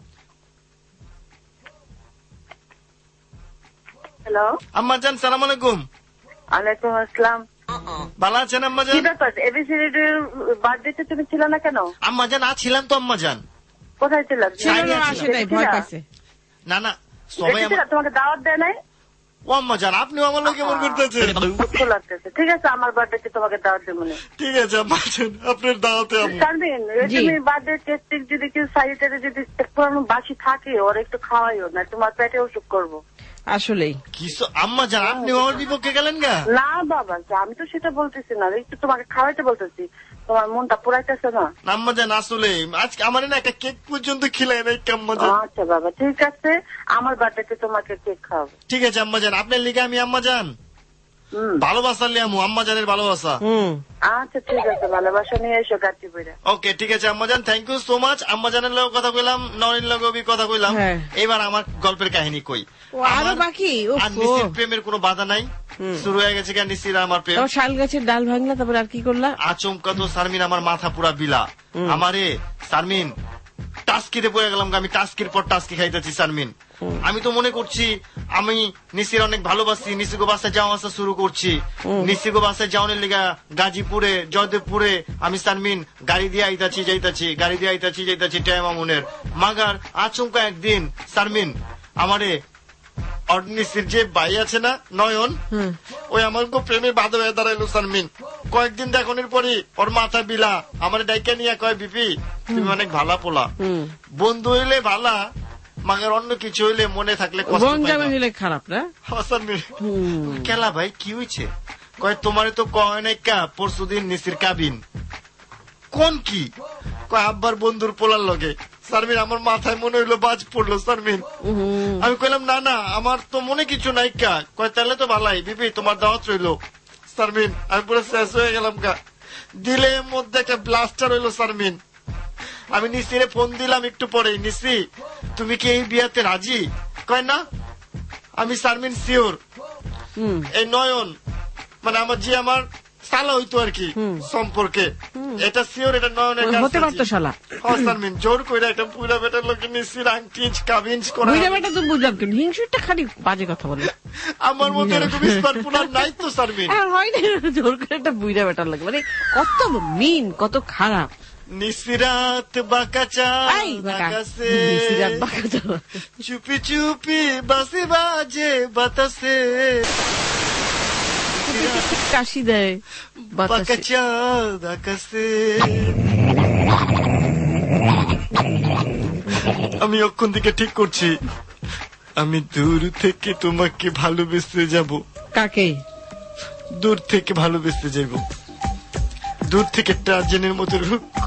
Speaker 5: হ্যালো
Speaker 4: আম্মা জান, সালাম আলাইকুম।
Speaker 5: ওয়ালাইকুম আসসালাম।
Speaker 4: ভালো আছেন আম্মা জান?
Speaker 5: কি ব্যাপার এবিসি রেডিওর বার্থডেতে তুমি ছিল না কেন?
Speaker 4: আম্মা জান আছিলাম তো আম্মা জান।
Speaker 5: কোথায় ছিলাম?
Speaker 3: ছিল না, আসে নাই, ভয় পাইছে।
Speaker 4: না না সবাই
Speaker 16: তোমাকে দাওয়াত দেয় নাই?
Speaker 4: ও আম্মা জান আপনি আমার লোক কেমন করতেছেন?
Speaker 16: লাগতেছে। ঠিক আছে আমার বার্থডে তোমাকে দাওয়াত দেবো না।
Speaker 4: ঠিক আছে আম্মা জান আপনার দাওয়াতে আমি
Speaker 16: সারমিন তুমি বার্থডে কেক যদি কেউ সাইডে যদি পুরানো বাসি থাকে ওর একটু খাওয়াইও না তোমার পেটে অসুখ করবো।
Speaker 3: আসলেই
Speaker 4: কি আম্মা জান আপনি আমার বিপক্ষে গেলেন না?
Speaker 16: না বাবা আমি তো সেটা বলতেছি না, একটু তোমাকে খাওয়াইতে বলতেছি, তোমার মনটা পুরাইতেছে না।
Speaker 4: আম্মা জান আসলে আজকে আমার না একটা কেক পর্যন্ত খিলাই নাই আম্মা জান।
Speaker 16: আচ্ছা বাবা ঠিক আছে আমার বার্থডেতে তোমাকে কেক খাওয়াবো।
Speaker 4: ঠিক আছে আম্মা জান আপনার লিগে আমি আম্মা জান ভালোবাসা লিয়ামু আম্মা জানের ভালোবাসা।
Speaker 16: আচ্ছা ঠিক আছে ভালোবাসা নিয়ে এসো গাছি বইরা।
Speaker 4: ওকে ঠিক আছে আম্মা জান থ্যাংক ইউ সো মাচ। আম্মা জানের লোক কথা কইলাম নরিন লোক কথা কইলাম এবার আমার গল্পের কাহিনী কই
Speaker 3: আরো বাকি।
Speaker 4: আর নিসির প্রেমের কোনো বাধা নাই শুরু হয়ে গেছে কেন নিসির আমার প্রেম।
Speaker 3: শাল গাছের ডাল ভাঙলা তারপর আর কি করলা?
Speaker 4: আচমকা তো শারমিন আমার মাথা পুরা বিলা আমারে শারমিন টাস্কিতে পড়ে গেলাম আমি টাস্কির পর টাস্কি খাইতেছি শারমিন। আমি তো মনে করছি আমি নিসির অনেক ভালোবাসি নিসিগো বাসায় যাওয়া আসা শুরু করছি নিসিগো বাসায় যাওয়ার লেগা গাজীপুরে জয়দেবপুরে আমি শারমিন গাড়ি দিয়ে আইতাছি যাইতাছি গাড়ি দিয়ে আইতাছি যাইতাছি টাইম আমনের মাগার আচমকা একদিন শারমিন আমারে নিসির যে ভাই আছে না নয়ন ওই আমার প্রেমে বাধা হয়ে দাঁড়াইলো শারমিন। কয়েকদিন দেখানোর পরে ওর মাথা বিলা আমার ডাইকা নিয়ে কয় বিপি তুমি অনেক ভালা পোলা বন্ধু হইলে ভালা মাগের অন্য কিছু হইলে মনে থাকলে
Speaker 3: খারাপ না
Speaker 4: কেলা ভাই কি হয়েছে কয় তোমার তো কয় নাই কা পরশু দিন নিসির কাবিন কোন কি কয় আব্বার বন্ধুর পোলার লগে। শারমিন আমার মাথায় মনে হইলো বাজ পড়লো শারমিন। আমি কইলাম না না আমার তো মনে কিছু নাই কা কয় তাহলে তো ভালাই বিবি তোমার দাওয়াত রইলো। শারমিন আমি পুরো শেষ হয়ে গেলাম কা দিলের মধ্যে একটা ব্লাস্টার হইলো শারমিন। আমি নিসিরে ফোন দিলাম একটু পরে নিসি তুমি কি এই বিয়াতে রাজি? কয় না আমি শারমিন সিওর এই নয়ন মানে আমার যে আমার সালা হইতো আর কি সম্পর্কে এটা সিওর এটা নয়নের
Speaker 3: হতে পারতো শালা।
Speaker 4: শারমিন জোর করে একটা পুরা বেটার লোকে নিসির আংটিজ কাবিনজ করা
Speaker 3: পুরা বেটা তো বুঝলাম কেন হিংসুটা খালি বাজে কথা বলে
Speaker 4: আমার মতো এরকম স্মার্ট পুলার নাই তো শারমিন।
Speaker 3: হয় না জোর করে একটা বুইরা বেটার লাগে মানে কত মিন কত খারাপ।
Speaker 4: নিসিরাত বাকাচা আকাশে চুপি চুপি বাসি বাজে বাতাসে
Speaker 3: কাশি দেয়
Speaker 4: বাকাচা আকাশে। আমি অক্ষণ দিকে ঠিক করছি আমি দূর থেকে তোমাকে ভালোবেসে যাব।
Speaker 3: কাকে?
Speaker 4: দূর থেকে ভালোবেসে যাব দূর থেকে টার্জেনের মতো।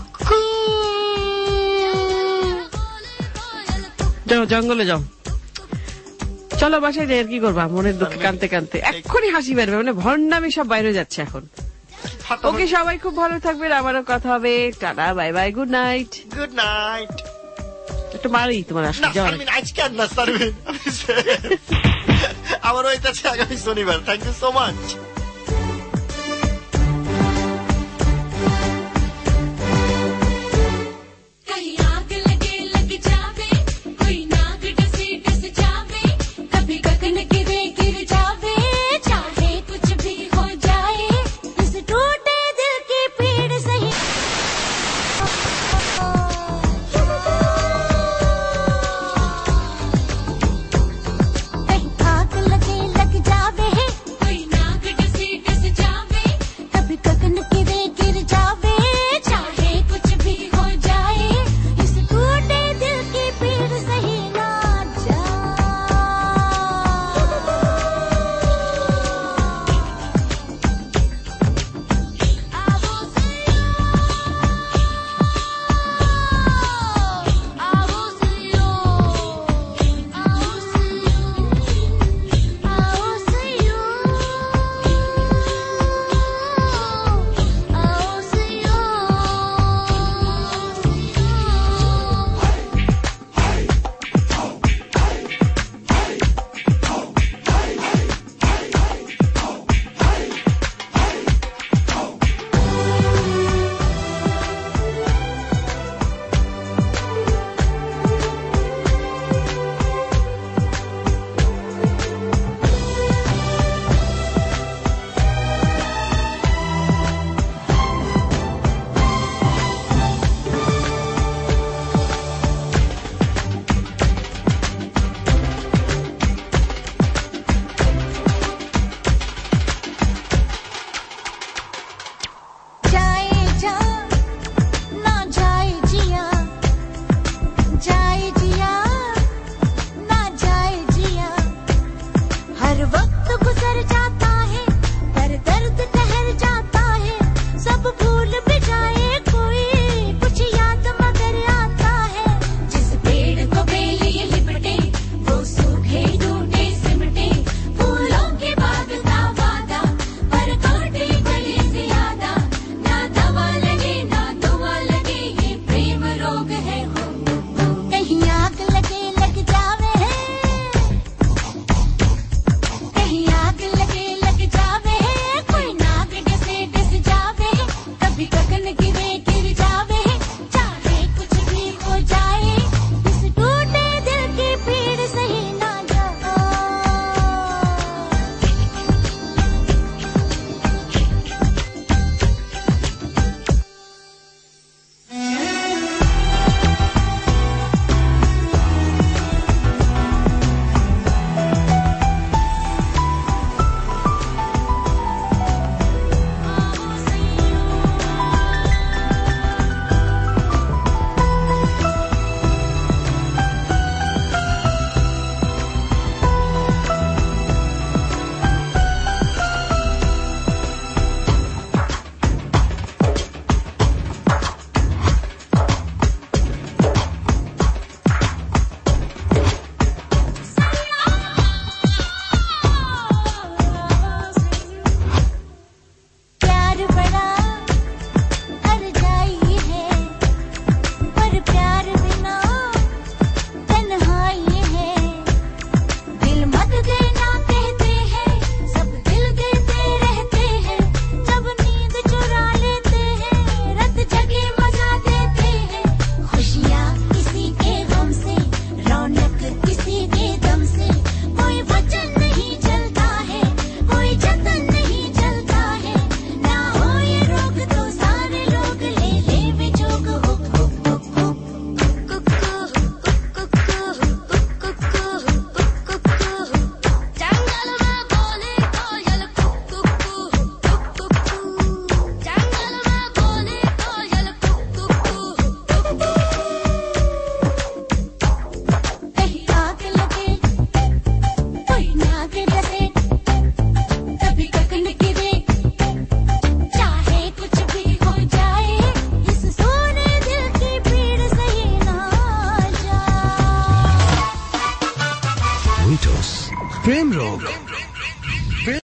Speaker 3: যাও জঙ্গলে যাও চলো বাসায় যাই আর কি করবা মনের দুঃখে কানতে কানতে এক্ষুনি হাসি বেরবে মানে ভণ্ডামি সব বাইরে যাচ্ছে এখন। ওকে সবাই খুব ভালো থাকবেন আবারও কথা হবে tata bye bye good night.
Speaker 4: Good night.
Speaker 3: একটু মারি তোমার
Speaker 4: আজকে আর না শারমিন আমার হইতেছে আগামী শনিবার। Thank you so much.